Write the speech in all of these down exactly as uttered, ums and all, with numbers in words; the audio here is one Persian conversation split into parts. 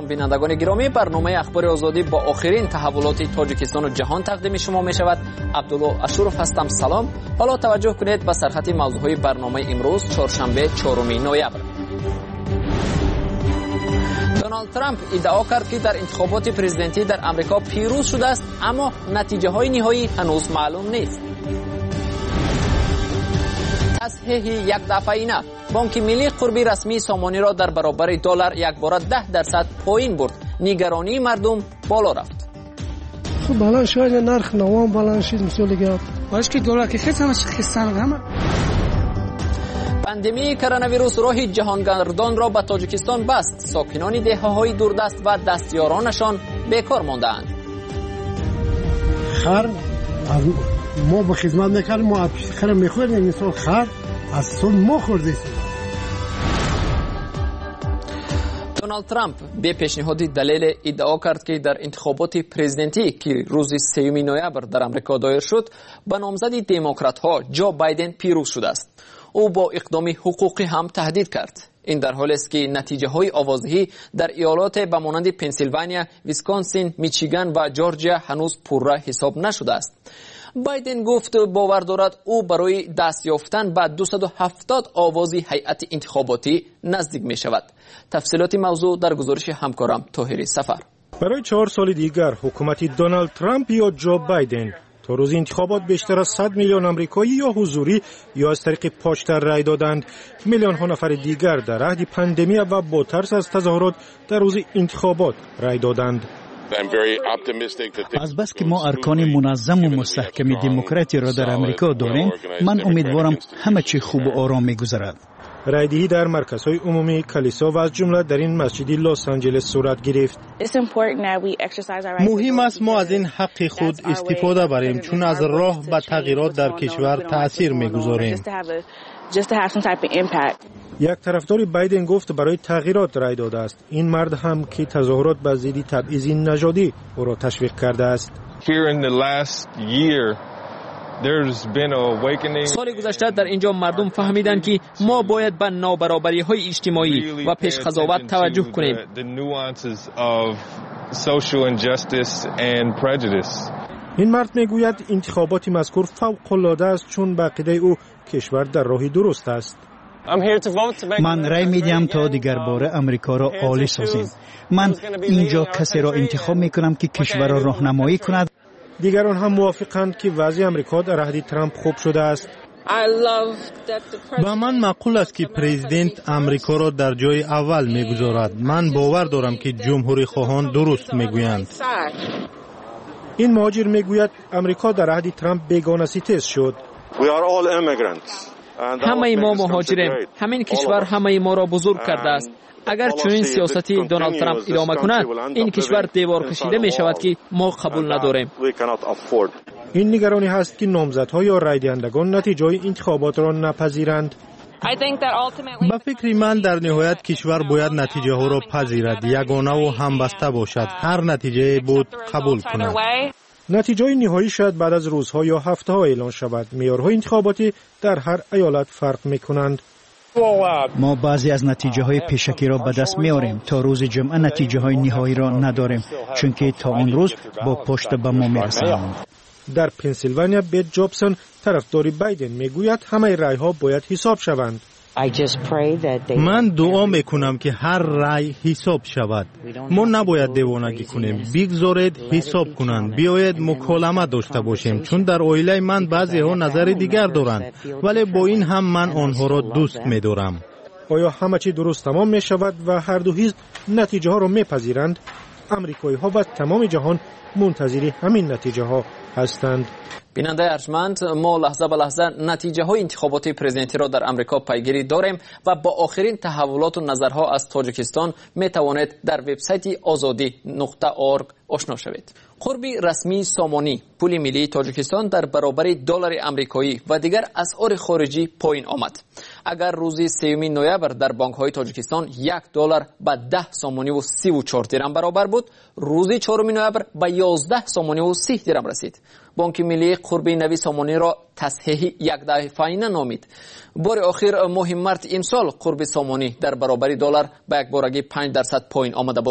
سلام بینندگان گرامی، برنامه اخبار آزادی با آخرین تحولات تاجیکستان و جهان تقدیم شما می شود. عبدالله اشورف هستم. سلام. حالا توجه کنید به سرخط موضوعهای برنامه امروز چهارشنبه چهارم نوامبر. دونالد ترامپ ادعا کرد که در انتخابات پرزیدنتی در آمریکا پیروز شده است، اما نتیجه های نهایی هنوز معلوم نیست. تصحیح یک دفعه‌ای بانک ملی قربی رسمی سامانی را در برابر دلار یک بار ده درصد پایین برد. نگرانی مردم بالا رفت. خب بالا شاید نرخ نوام بالا شد مثل دیگه. باش که دلار که خیلی همش خستن همه. پاندمی کرونا ویروس راه جهانگردان را به تاجیکستان بست. ساکنان دهه‌های دوردست و دستیارانشان بیکار ماندند. خر ما به خدمت نکردیم، ما خر میخوردیم، مثلا خر از سون ما خوردیم. دونالد ترامپ به پیشنهاد دلیل ادعا کرد که در انتخابات پرزیدنتی که روز سوم نوامبر در آمریکا دایر شد به نامزد دموکرات ها جو بایدن پیروز شده است. او با اقدام حقوقی هم تهدید کرد. این در حالی است که نتیجه های آوازهی در ایالات به مانند پنسیلوانیا، ویسکانسین، میچیگان و جورجیا هنوز پررا حساب نشده است. بایدن گفت باور دارد او برای دست یافتن به دویست و هفتاد آواز هیئت انتخاباتی نزدیک می شود. تفصیلات موضوع در گزارش همکارم طاهری سفر. برای چهار سال دیگر حکومت دونالد ترامپ یا جو بایدن تا روز انتخابات بیشتر از صد میلیون آمریکایی یا حضوری یا از طریق پاچتر رای دادند. میلیون ها نفر دیگر در عهد پاندمی و با ترس از تظاهرات در روز انتخابات رای دادند. از بس که ما ارکان منظم و مستحکم دموکراتی را در امریکا داریم، من امیدوارم همه چی خوب و آرام می‌گذرد. رایدهی در مرکزهای عمومی کلیسا و از جمله در این مسجد لس آنجلس صورت گرفت. مهم است ما از این حق خود استفاده بریم، چون از راه به تغییرات در کشور تأثیر می‌گذاریم. یک طرفدار بایدن گفت برای تغییرات رای داده است. این مرد هم که تظاهرات به ضد تبعیض نژادی او را تشویق کرده است. سال گذشته در اینجا مردم فهمیدند که ما باید به نابرابری های اجتماعی و پیش قضاوت توجه کنیم. این مرد میگوید انتخابات مذکور فوق العاده است، چون به عقیده او کشور در راه درست است. من رای میدیم تا دیگر باره امریکا را عالی سازیم. من اینجا کسی را انتخاب میکنم که کشور را راهنمایی کند. دیگران هم موافقند که وضع امریکا در عهد ترامپ خوب شده است. با من معقول است که پرزیدنت امریکا را در جای اول میگذارد. من باور دارم که جمهوری خواهان درست میگویند. این مهاجر میگوید امریکا در عهد ترامپ بیگانه ستیز شد. همه ما مهاجریم. همین کشور همه ما را بزرگ کرده است. اگر چنین سیاستی دونالد ترامپ ادامه کند، این کشور دیوار کشیده می شود که ما قبول نداریم. این نگرانی هست که نامزدها یا رای دهندگان نتیجه انتخابات را نپذیرند. به فکر من در نهایت کشور باید نتیجه ها را پذیرد، یگانه و همبسته باشد. هر نتیجه بود قبول کند. نتیجه نهایی شاید بعد از روزها یا هفته ها اعلان شود. معیارهای انتخاباتی در هر ایالت فرق می کنند. ما بعضی از نتیجه های پیشکی را به دست میاریم، تا روز جمعه نتیجه های نهایی را نداریم، چون که تا اون روز با پشت به ما میرسند. در پنسیلوانیا بیت جابسون طرفدار بایدن میگوید همه رای ها باید حساب شوند. من دعا میکنم که هر رای حساب شود. ما نباید دیوانگی کنیم. بگذارید حساب کنند. بیایید مکالمه داشته باشیم، چون در عائله من بعضی ها نظر دیگر دارند، ولی با این هم من آنها را دوست می‌دارم. آیا همه چی درست تمام می شود و هر دو حزب نتیجه ها را میپذیرند؟ امریکایی ها و تمام جهان منتظر همین نتیجه ها هستند. بیننده ارجمند، ما لحظه به لحظه نتیجه های انتخابات پرزیدنتی را در امریکا پیگیری داریم و با آخرین تحولات و نظرها از تاجیکستان می توانید در وبسایت آزادی نقطه اورگ آشنا شوید. قرب رسمی سامانی پول ملی تاجیکستان در برابر دلار آمریکایی و دیگر اسعار خارجی پایین آمد. اگر روز سوم نوامبر در بانک های تاجیکستان یک دلار به ده سامانی و سی و چهار درم برابر بود، روز چهارم نوامبر به یازده سامانی و سی درم رسید. بانک ملی قرب نوی سامانی را تصحیح یک دفعه‌ای نامید. بار آخر ماه مارس امسال قرب سامانی در برابر دلار به یک بارگی پنج درصد پایین آمده بود.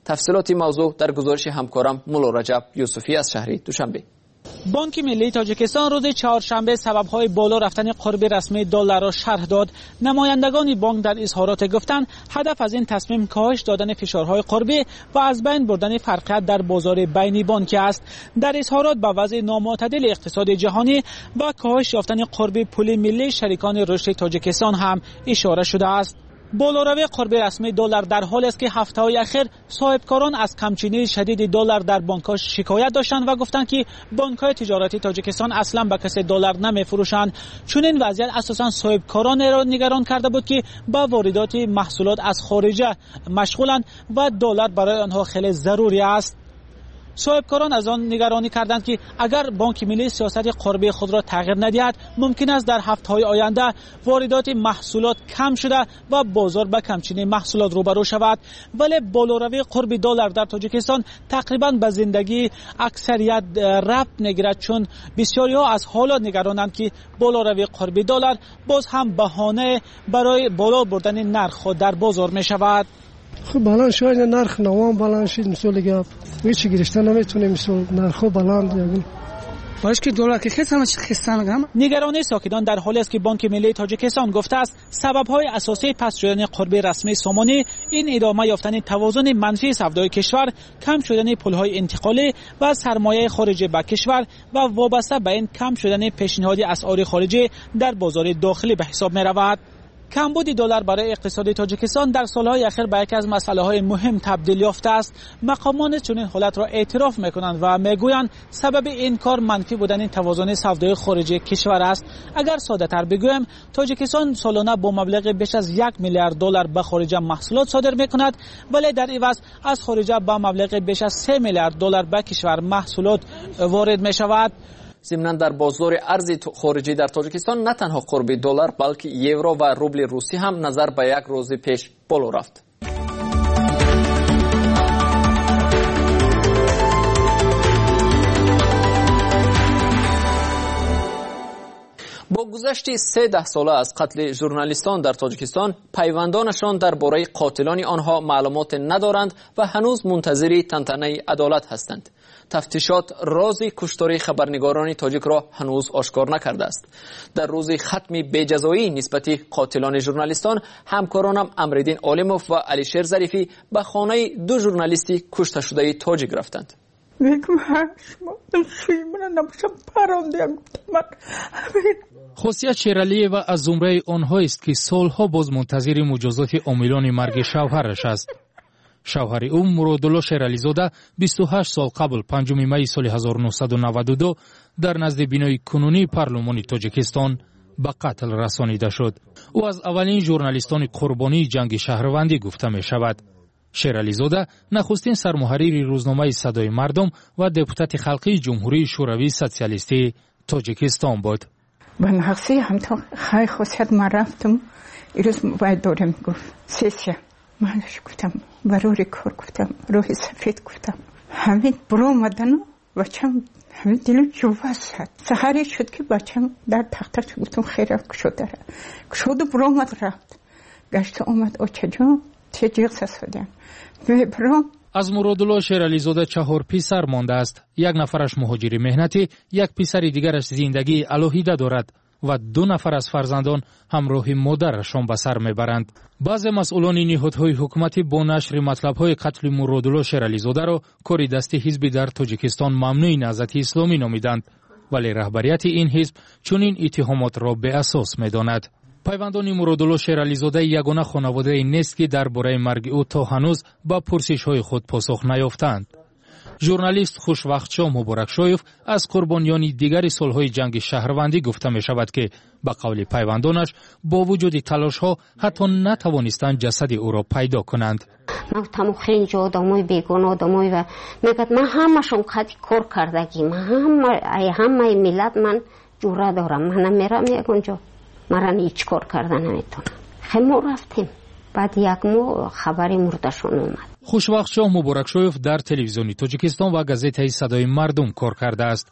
تفصیلات موضوع در گزارش همکارم مولا رجب یوسفی از شهر دوشنبه. بانک ملی تاجیکستان روز چهارشنبه سبب‌های بالا رفتن قرب رسمی دلار را شرح داد. نمایندگان بانک در اظهارات گفتند هدف از این تصمیم کاهش دادن فشارهای قربی و از بین بردن فرقیت در بازار بینی بانکی است. در اظهارات به وضع نامعتدل اقتصاد جهانی و کاهش یافتن قرب پول ملی شریکان رشد تاجیکستان هم اشاره شده است. بالاروی قرب رسمی دلار در حالی است که هفته‌های اخیر صاحبکاران از کمچینی شدید دلار در بانک‌ها شکایت داشتند و گفتند که بانک‌های تجارتی تاجیکستان اصلا به کسی دلار نمی‌فروشند. چون این وضعیت اساساً صاحبکاران را نگران کرده بود که با واردات محصولات از خارج مشغولند و دلار برای آنها خیلی ضروری است. صاحبکاران از آن نگرانی کردند که اگر بانک ملی سیاست قربی خود را تغییر ندهد ممکن است در هفته‌های آینده واردات محصولات کم شده و بازار به کمچینی محصولات روبرو شود. ولی بالاروی قرب دلار در تاجیکستان تقریبا به زندگی اکثریت ربط نگیرد، چون بسیاری ها از حالا نگرانند که بالاروی قرب دلار باز هم بهانه برای بالا بردن نرخ در بازار می شود. خب بلند شاید نرخ نوام بلند شد مثل گپ هیچ گرفتن نمیتونه مثل نرخ بلند باش که دلار که خیلی همش خستن هم. نگرانی ساکنان در حالی است که بانک ملی تاجیکستان گفته است سبب‌های اساسی پس شدن قرب رسمی سامانی این ادامه یافتن توازن منفی سودای کشور، کم شدن پول‌های انتقالی و سرمایه خارجی به کشور و وابسته به این کم شدن پیشنهاد اسعار خارجی در بازار داخلی به حساب می‌رود. کمبود دلار برای اقتصاد تاجیکستان در سالهای اخیر به یکی از مسائل‌های مهم تبدیل یافته است. مقامان چنین حالت را اعتراف می‌کنند و می‌گویند سبب این کار منفی بودن توازن سودای خارجی کشور است. اگر ساده‌تر بگویم تاجیکستان سالانه با مبلغ بیش از یک میلیارد دلار به خارج محصولات صادر می‌کند، ولی در عوض از خارج با مبلغ بیش از سه میلیارد دلار به کشور محصولات وارد می‌شود. ضمناً در بازار ارز خارجی در تاجیکستان نه تنها قرب دلار بلکه یورو و روبل روسی هم نظر به یک روز پیش بالا رفت. با گذشت سه ده ساله از قتل ژورنالیستان در تاجیکستان، پیوندانشان درباره قاتلان آنها معلومات ندارند و هنوز منتظر تنتنه عدالت هستند. تفتیشات راز کشتاری خبرنگاران تاجیک را هنوز آشکار نکرده است. در روز ختم بی‌جزایی نسبت قاتلان ژورنالیستان، همکارانم امرالدین عالموف و علیشیر ظریفی به خانه دو ژورنالیستی کشته شده تاجیک رفتند. خاصیت شیرالی و از زمره آنها است که سالها باز منتظر مجازات عاملان مرگ شوهرش است. شوهر او مرادالله شیرالیزاده بیست و هشت سال قبل پنجم می سال هزار و نهصد و نود و دو در نزد بینای کنونی پارلمان تاجیکستان به قتل رسانیده شد. او از اولین ژورنالیستان قربانی جنگ شهروندی گفته می شود. شیرالیزاده نخستین سرمحرر روزنامه صدای مردم و دپوتات خلقی جمهوری شوروی سوسیالیستی تاجیکستان بود. به نقصی همتا خیلی خواست من رفتم ایروز باید دارم گفت سیسیه منش گفتم برای کار گفتم روح سفید گفتم همین برو مدن و بچم همین دلو جوه زد. سحری شد که بچم در تختش گفتم خیره شده شد برو مد رفت گشت اومد او چجا چه جیغ سسودن برو. از مرادالله شیرالیزاده چهار پسر مانده است. یک نفرش مهاجر مهنتی، یک پسر دیگرش زندگی الهیده دارد و دو نفر از فرزندان همراه مادرشان به سر میبرند. بعضی مسئولان نهادهای حکومتی با نشر مطلب‌های قتل مرادالله شیرالیزاده را کار دست حزب در تاجیکستان ممنوع نهضت اسلامی نامیدند، ولی رهبریت این حزب چنین اتهامات را به اساس می‌داند. پیوندان مرادالله شیرالیزاده یگانه خانواده نیست که درباره مرگ او تا هنوز با پرسش‌های خود پاسخ نیافتند. ژورنالیست خوشوقت‌شاه مبارکشایف از قربانیان دیگر سالهای جنگ شهروندی گفته می شود که به قول پیوندانش با وجود تلاش‌ها حتی نتوانستند جسد او را پیدا کنند. من تمام اینجا آدمای بیگناه آدمای و میگه من همشون قد کار کردگی من همه همه ملت من جوره دارم من میرم یک اونجا مرا هیچ کار کردن نمیتونم. خیلی ما رفتیم بعد یک ماه خبری مردشون اومد. خوشوقت‌شاه مبارکشایف در تلویزیون تاجیکستان و گازیته صدای مردم کار کرده است.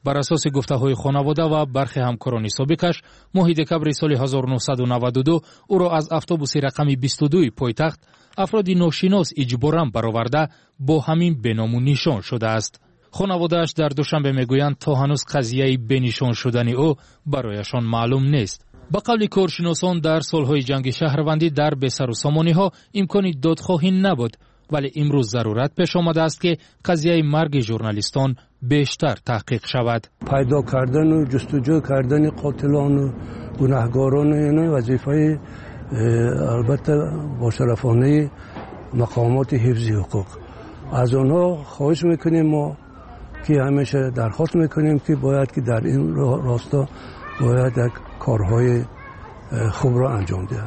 بر اساس گفته‌های خانواده و برخی همکاران سابقش ماه دکبر سال هزار و نهصد و نود و دو او را از اتوبوس رقم بیست و دو پایتخت افراد ناشناس اجباراً برآورده با همین بنام و نشان شده است. خانواده‌اش در دوشنبه میگویند تا هنوز قضیه بنشان شدن او برایشان معلوم نیست. با قول کارشناسان در سالهای جنگ شهروندی در بسر و سامانی‌ها امکان دادخواهی نبود، ولی امروز ضرورت پیش آمده است که قضیه مرگ ژورنالیستان بیشتر تحقیق شود. پیدا کردن و جستجو کردن قاتلان و گناهکاران اینا وظیفه البته با شرفانه مقامات حفظی حقوق. از آنها خواهش میکنیم ما که همیشه درخواست میکنیم که باید که در این راستا باید یک کارهای خوب را انجام دهند.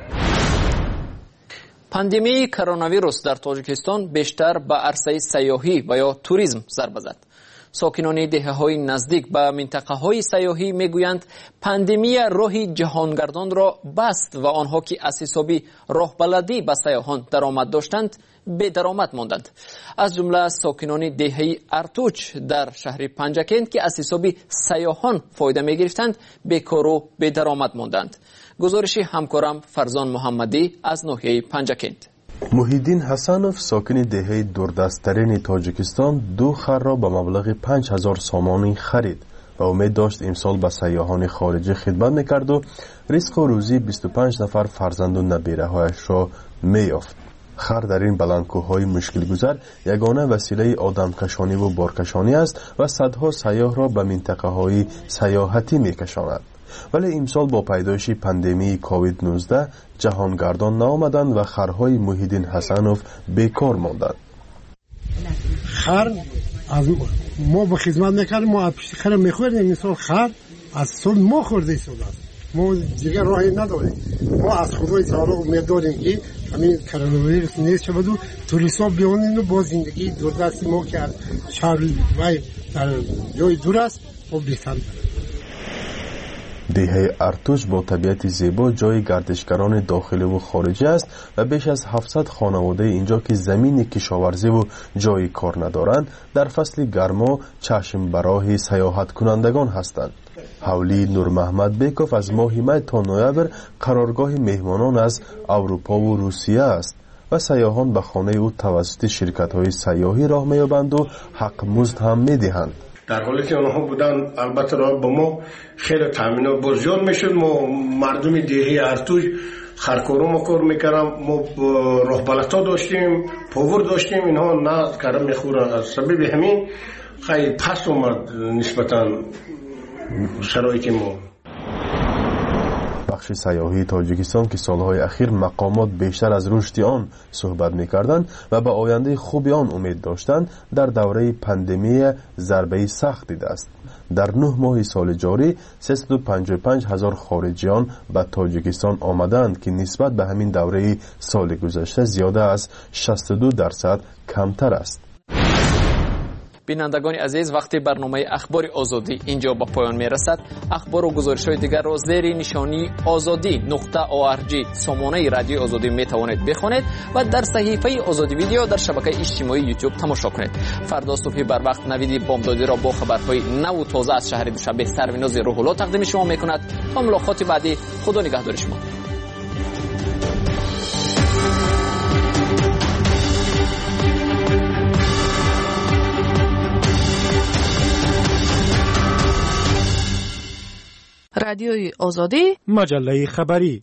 پاندمی کرونا ویروس در تاجیکستان بیشتر به عرصه سیاحی و یا توریسم ضربه زد. ساکنان دهه‌های نزدیک به منطقه‌های سیاحی میگویند پاندمی راهی جهانگردان را بست و آنها که از حسابی راه بلدی به سیاحان درآمد داشتند به درآمد ماندند. از جمله ساکنان دهه ارتوچ در شهر پنجکند که از حسابی سیاحان فایده می‌گرفتند بیکار و به درآمد ماندند. گزارشی همکارم فرزان محمدی از ناحیه پنجکند. محیدین حسنوف ساکن دهه دوردست‌ترین تاجیکستان دو خر را به مبلغ پنج هزار سامانی خرید و امید داشت امسال به سیاحان خارجی خدمت میکرد و رزق و روزی بیست و پنج نفر فرزند و نبیره‌هایش را میافت. خر در این بلندکوه‌های مشکل گذر یگانه وسیله آدمکشانی و بارکشانی است و صدها سیاح را به منطقه‌های سیاحتی میکشاند. ولی امسال با پیدایش پاندمی کووید نوزده جهانگردان نآمدند و خرهای محیدین حسنوف بیکار ماندند. خر از ما با خدمت میکردیم، ما پشت خر میخوردیم، این سال خر از سال ما خورده سال است، ما دیگه راهی نداریم. ما از خدای تعالی امید داریم که همین کرونا ویروس نیست شود و توریست‌ها بیان و با زندگی دوردست ما که شهر و در جای دور است و بهتر. دهه ارتوش با طبیعت زیبا جای گردشگران داخلی و خارجی است و بیش از هفتصد خانواده اینجا که زمین کشاورزی و جای کار ندارند در فصل گرما چشم براه سیاحت کنندگان هستند. حولی نور محمد بیکوف از ماه می تا نوامبر قرارگاه مهمانان از اروپا و روسیه است و سیاحان به خانه او توسط شرکت‌های سیاحی راه می‌یابند و حق مزد هم می‌دهند. در حالی که آنها بودن البته را با ما خیلی تامینات بزرگ میشد. ما مردم دهه ارتوش خرکارو ما کار میکردم، ما راهبلتا داشتیم، پاور داشتیم، اینها نه کردم میخورن. از سبب همین خیلی پس اومد نسبتا شرایط ما. بخش سیاحی تاجیکستان که سالهای اخیر مقامات بیشتر از رشد آن صحبت می‌کردند و به آینده خوب آن امید داشتند، در دوره پاندمی ضربه سخت دیده است. در نه ماه سال جاری سیصد و پنجاه و پنج هزار خارجیان به تاجیکستان آمدند که نسبت به همین دوره سال گذشته زیاده از شصت و دو درصد کمتر است. بینندگان عزیز، وقتی برنامه اخبار آزادی اینجا با پایان میرسد، اخبار و گزارش‌های دیگر را زیر نشانی آزادی نقطه او ار جی سامانه رادیو آزادی می توانید بخوانید و در صحیفه آزادی ویدیو در شبکه اجتماعی یوتیوب تماشا کنید. فردا صبح بر وقت نوید بامدادی را با خبرهای نو و تازه از شهر دوشنبه سروناز روح الله تقدیم شما میکند. تا ملاقات بعدی، خدا نگهدار شما. رادیوی آزادی، مجله خبری.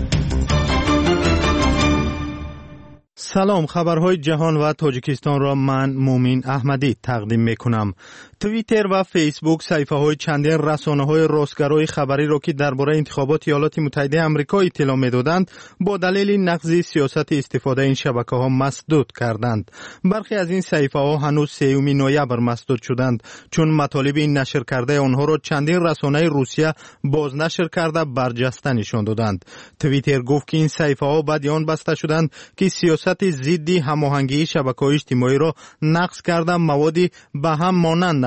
سلام، خبرهای جهان و تاجیکستان را من مومین احمدی تقدیم میکنم. توییتر و فیسبوک صفحه های چندین رسانه های راستگرای خبری را که درباره انتخابات ایالات متحده آمریکا اطلاع میدادند با دلیل نقض سیاست استفاده این شبکه ها مسدود کردند. برخی از این صفحه ها هنوز سوم نوامبر مسدود شدند چون مطالب این نشر کرده آنها را چندین رسانه روسیه بازنشر کرده برجسته نشان دادند. توییتر گفت که این صفحه ها بعد آن بسته شدند که سیاست ضد هماهنگی شبکه‌های اجتماعی را نقض کرده موادی به هم مانند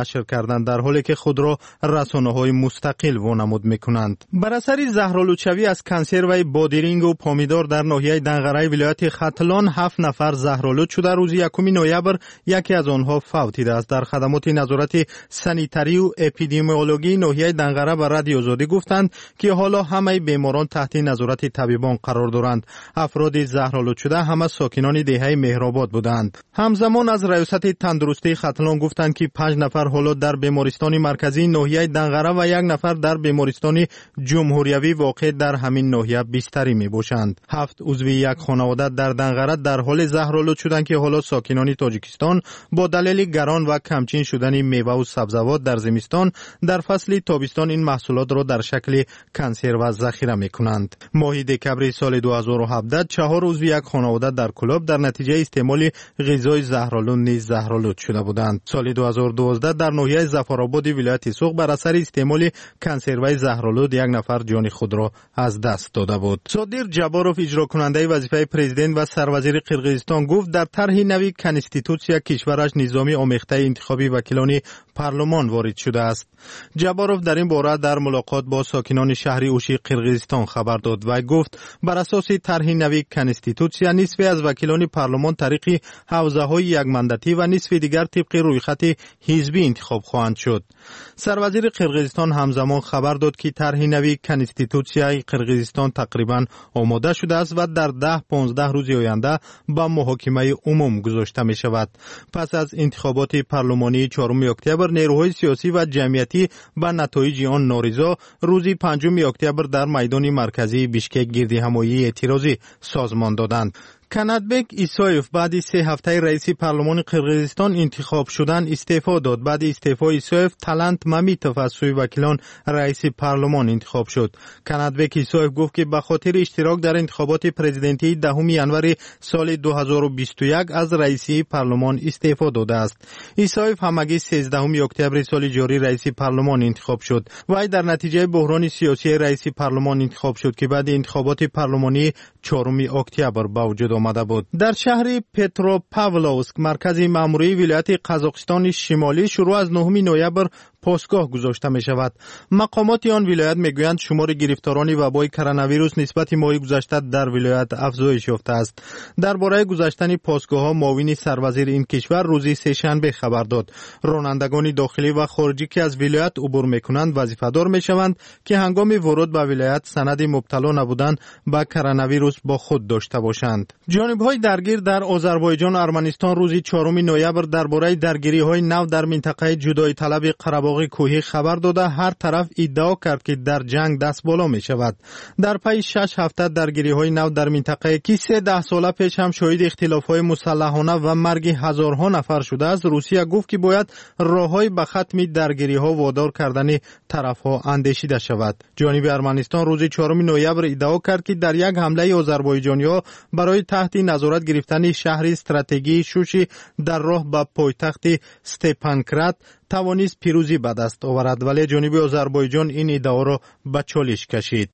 نشر کردند، در حالی که خود را رسانه‌های مستقل وانمود می‌کنند. بر اثر زهرآلودشوی از کنسرو بادرینگ و پامیدار در ناحیه دنغره ولایت ختلان هفت نفر زهرآلود شده. روز یکم نوامبر یکی از آنها فوت دیده است. در خدمات نظارت سانیتاری و اپیدمیولوژی ناحیه دنغره به رادیو آزادی گفتند که حالا همه بیماران تحت نظارت طبیبان قرار دارند. افراد زهرآلود شده همه ساکنان دهه مهرآباد بودند. همزمان از ریاست تندرستی ختلان گفتند که پنج نفر حالا در بیمارستان مرکزی ناحیه دنغره و یک نفر در بیمارستان جمهوریوی واقع در همین ناحیه بستری می باشند. هفت عضو یک خانواده در دنغره در حال زهرآلود شدند که حالا ساکنان تاجیکستان با دلیل گران و کمچین شدن میوه و سبزیجات در زمستان در فصل تابستان این محصولات را در شکل کنسرو ذخیره می کنند. ماه دکمبر سال دو هزار و هفده چهار عضو یک خانواده در کلاب در نتیجه استعمال غذای زهرآلود نیز زهرآلود شده بودند. سال دو هزار و دوازده در ناحیه ظفرآباد ولایت سوق بر اثر استعمال کنسروی زهرآلود یک نفر جان خود را از دست داده بود. صادر جباروف اجرا کننده وظیفه پرزیدنت و سروزیر قرقیزستان گفت در طرح نوی کنستیتوسیا کشورش نظامی آمیخته انتخابی وکیلان پارلمان وارد شده است. جباروف در این باره در ملاقات با ساکنان شهر اوشی قرقیزستان خبر داد و گفت بر اساس طرح نوی کنستیتوسیا نصف از وکیلان پارلمان طریق حوزه‌های یک مانداتی و نصف دیگر طبق رویخط حزبی انتخاب خواهند شد. سروزیر قرقیزستان همزمان خبر داد که طرح نوی کنستیتوسیای قرقیزستان تقریبا آماده شده است و در ده پانزده روز آینده به محاکمه عموم گذاشته می شود. پس از انتخابات پارلمانی چهارم اکتبر نیروهای سیاسی و جمعیتی به نتایج آن نارضا روز پنجم اکتبر در میدان مرکزی بیشکک گردهمایی اعتراضی سازمان دادند. کناتبک ایسایف بعد سه هفته رئیس پارلمان قرقیزستان انتخاب شدن استعفا داد. بعد استعفای ایسایف تالنت مامیتوف از سوی وکیلان رئیس پارلمان انتخاب شد. کناتبک ایسایف گفت که به خاطر اشتراک در انتخابات پرزیدنتی دهم ژانویه سال دو هزار و بیست و یک از رئیسی پارلمان استعفا داده است. ایسایف همگی سیزدهم اکتبر سال جاری رئیس پارلمان انتخاب شد. وی در نتیجه بحران سیاسی رئیس پارلمان انتخاب شد که بعد انتخابات پارلمانی چهارم اکتبر با وجود آمده بود. در شهر پتروپاولوسک مرکز ماموری ولایت قزاقستان شمالی شروع از نهم نوامبر پاسگاه گذاشته می شود. مقامات آن ولایت می گویند شمار گرفتاران وبای کرونا ویروس نسبت ماه گذشته در ولایت افزایش یافته است. درباره گذاشتن پاسگاه ها معاون سروزیر این کشور روز سه شنبه خبر داد. رانندگان داخلی و خارجی که از ولایت عبور می کنند وظیفه‌دار می شوند که هنگام ورود به ولایت سند مبتلا نبودن به کرونا ویروس با خود داشته باشند. جانب‌های درگیر در آذربایجان و ارمنستان روز چهارم نوامبر درباره درگیری‌های نو در منطقه جدایی طلب قره‌باغ کوهی خبر داده هر طرف ادعا کرد که در جنگ دست بالا می شود. در پی شش هفته درگیری‌های نو در منطقه که سه ده ساله پیش هم شاهد اختلاف‌های مسلحانه و مرگ هزارها نفر شده است، روسیه گفت که باید راه‌های به ختم درگیری‌ها وادار کردن طرف‌ها اندیشیده شود. جانب ارمنستان روز چهارم نوامبر ادعا کرد که در یک حمله آذربایجانی‌ها برای تحت نظارت گرفتن شهر استراتژی شوشی در راه به پایتخت استپانکرات توانست پیروزی به دست آورد، ولی جانب آذربایجان این ادعا را به چالش کشید.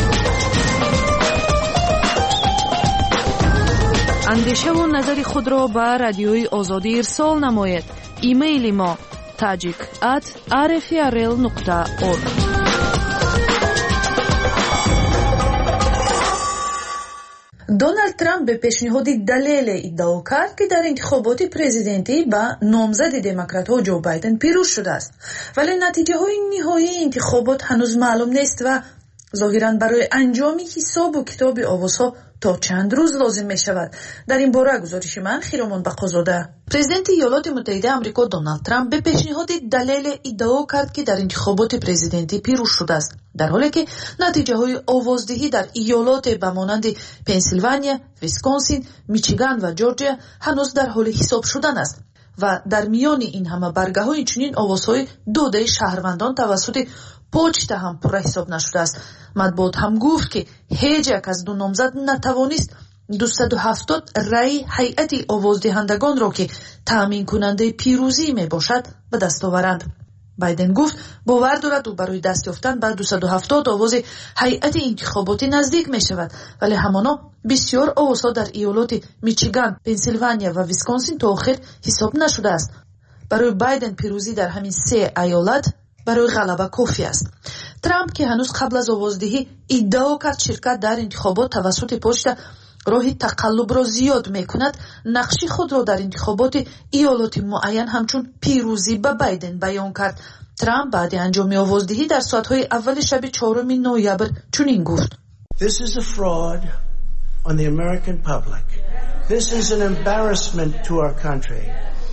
اندیشه و نظر خود را به رادیوی آزادی ارسال نمایید. ایمیل ما tajik at r f r l nokta org. دونالد ترامپ به پیشنهاد دلیل ادعا کرد که در انتخابات پرزیدنتی با نامزد دموکرات‌ها جو بایدن پیروز شده است، ولی نتیجه های نهایی انتخابات هنوز معلوم نیست و ظاهراً برای انجام حساب و کتاب آوازها تا چند روز لازم می شود. در این باره گزارش من خیرامان بقازاده. پرزیدنت ایالات متحده آمریکا دونالد ترامپ به پیشنهاد دلیل ادعا کرد که در انتخابات پرزیدنتی پیروز شده است، در حالی که نتیجه های آوازدهی در ایالات به مانند پنسیلوانیا، ویسکانسین، میچیگان و جورجیا هنوز در حال حساب شدن است و در میان این همه برگه های چنین آوازهای دو ده شهروندان توسط پوچت هم پر حساب نشده است. مطبوعات هم گفت که هیچ یک از دو نامزد نتوانست دویست و هفتاد رای هیئت آوازدهندگان را که تامین کننده پیروزی می باشد به دست آورند. بایدن گفت باور دارد او برای دست یافتن به دویست و هفتاد آواز هیئت انتخاباتی نزدیک می شود، ولی همانا بسیار آوازها در ایالات میچیگان، پنسیلوانیا و ویسکانسین تا آخر حساب نشده است. برای بایدن پیروزی در همین سه ایالت برای غلبه کافی است. ترامپ که هنوز قبل از آوازدهی ادعا کرد شرکت در انتخابات توسط پشت راهی تقلب را زیاد میکند، نقشی خود را در انتخابات ایالات معین همچون پیروزی به بایدن بیان کرد. ترامپ بعد انجام آوازدهی در ساعتهای اول شب چهارم نوامبر چنین گفت: This is a fraud on the American public. This is an embarrassment to our country.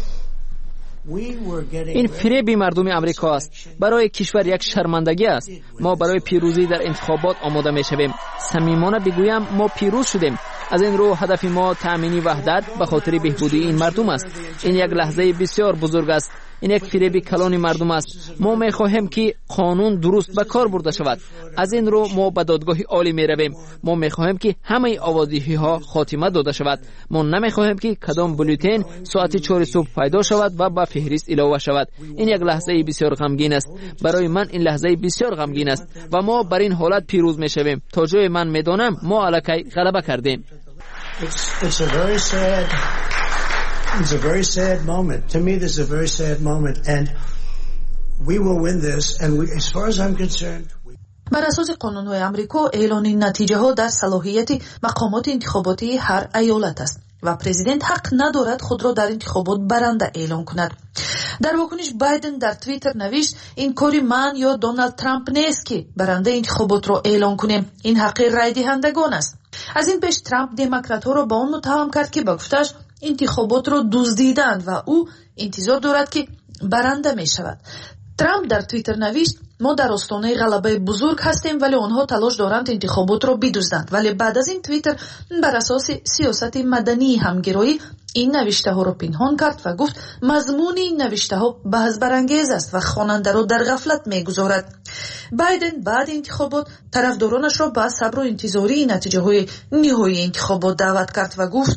این فریب مردم امریکا است. برای کشور یک شرمندگی است. ما برای پیروزی در انتخابات آماده میشویم. صمیمانه بگویم ما پیروز شدیم. از این رو هدف ما تأمین وحدت به خاطر بهبودی این مردم است. این یک لحظه بسیار بزرگ است. این یک فریب کلان مردم است. ما میخواهیم که قانون درست به کار برده شود. از این رو ما به دادگاه عالی میرویم. ما میخواهیم که همه آوازدهی ها خاتمه داده شود. ما نمیخواهیم که کدام بولتن ساعت چهار صبح پیدا شود و به فهرست علاوه شود. این یک لحظه بسیار غمگین است. برای من این لحظه بسیار غمگین است و ما بر این حالت پیروز میشویم. تا جای من میدانم ما الکی غلبه کردیم. It's, it's a very sad, it's a very sad moment. To me, this is a very sad moment, and we will win this. And we, as far as I'm concerned, we... بر اساس قانون‌های آمریکا اعلان نتیجه ها در صلاحیت مقامات انتخاباتی هر ایالت است و پرزیدنت حق ندارد خود را در انتخابات برنده اعلان کند. در واکنش بایدن در توییتر نوشت: این کاری من یا دونالد ترامپ نیست که برنده انتخابات را اعلان کنیم. این حق رای دهندگان است. از این پیش ترامپ دموکرات ها را با آن متهم کرد که با گفتش انتخابات را دزدیدند و او انتظار دارد که برنده می شود. ترامپ در توییتر نوشت: ما در آستانه غلبه بزرگ هستیم ولی آنها تلاش دارند انتخابات را بدزدند. ولی بعد از این توییتر بر اساس سیاست مدنی همگرایی این نوشته ها را پنهان کرد و گفت مضمون این نوشته ها بحث برانگیز است و خواننده را در غفلت میگذارد. بایدن بعد انتخابات طرفدارانش را به صبر و انتظاری نتیجه های نهایی انتخابات دعوت کرد و گفت: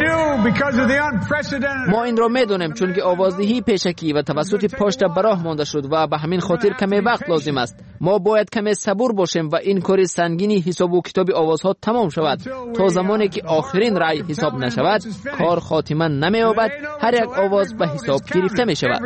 ما این را میدانیم چون که آوازدهی پیشکی و توسط پشت براه مانده شد و به همین خاطر کمی وقت لازم است. ما باید کمی صبور باشیم و این کار سنگینی حساب و کتاب آوازها تمام شود. تا زمانی که آخرین رأی حساب نشود کار خاتمه نمی‌یابد. هر یک آواز به حساب گرفته می شود.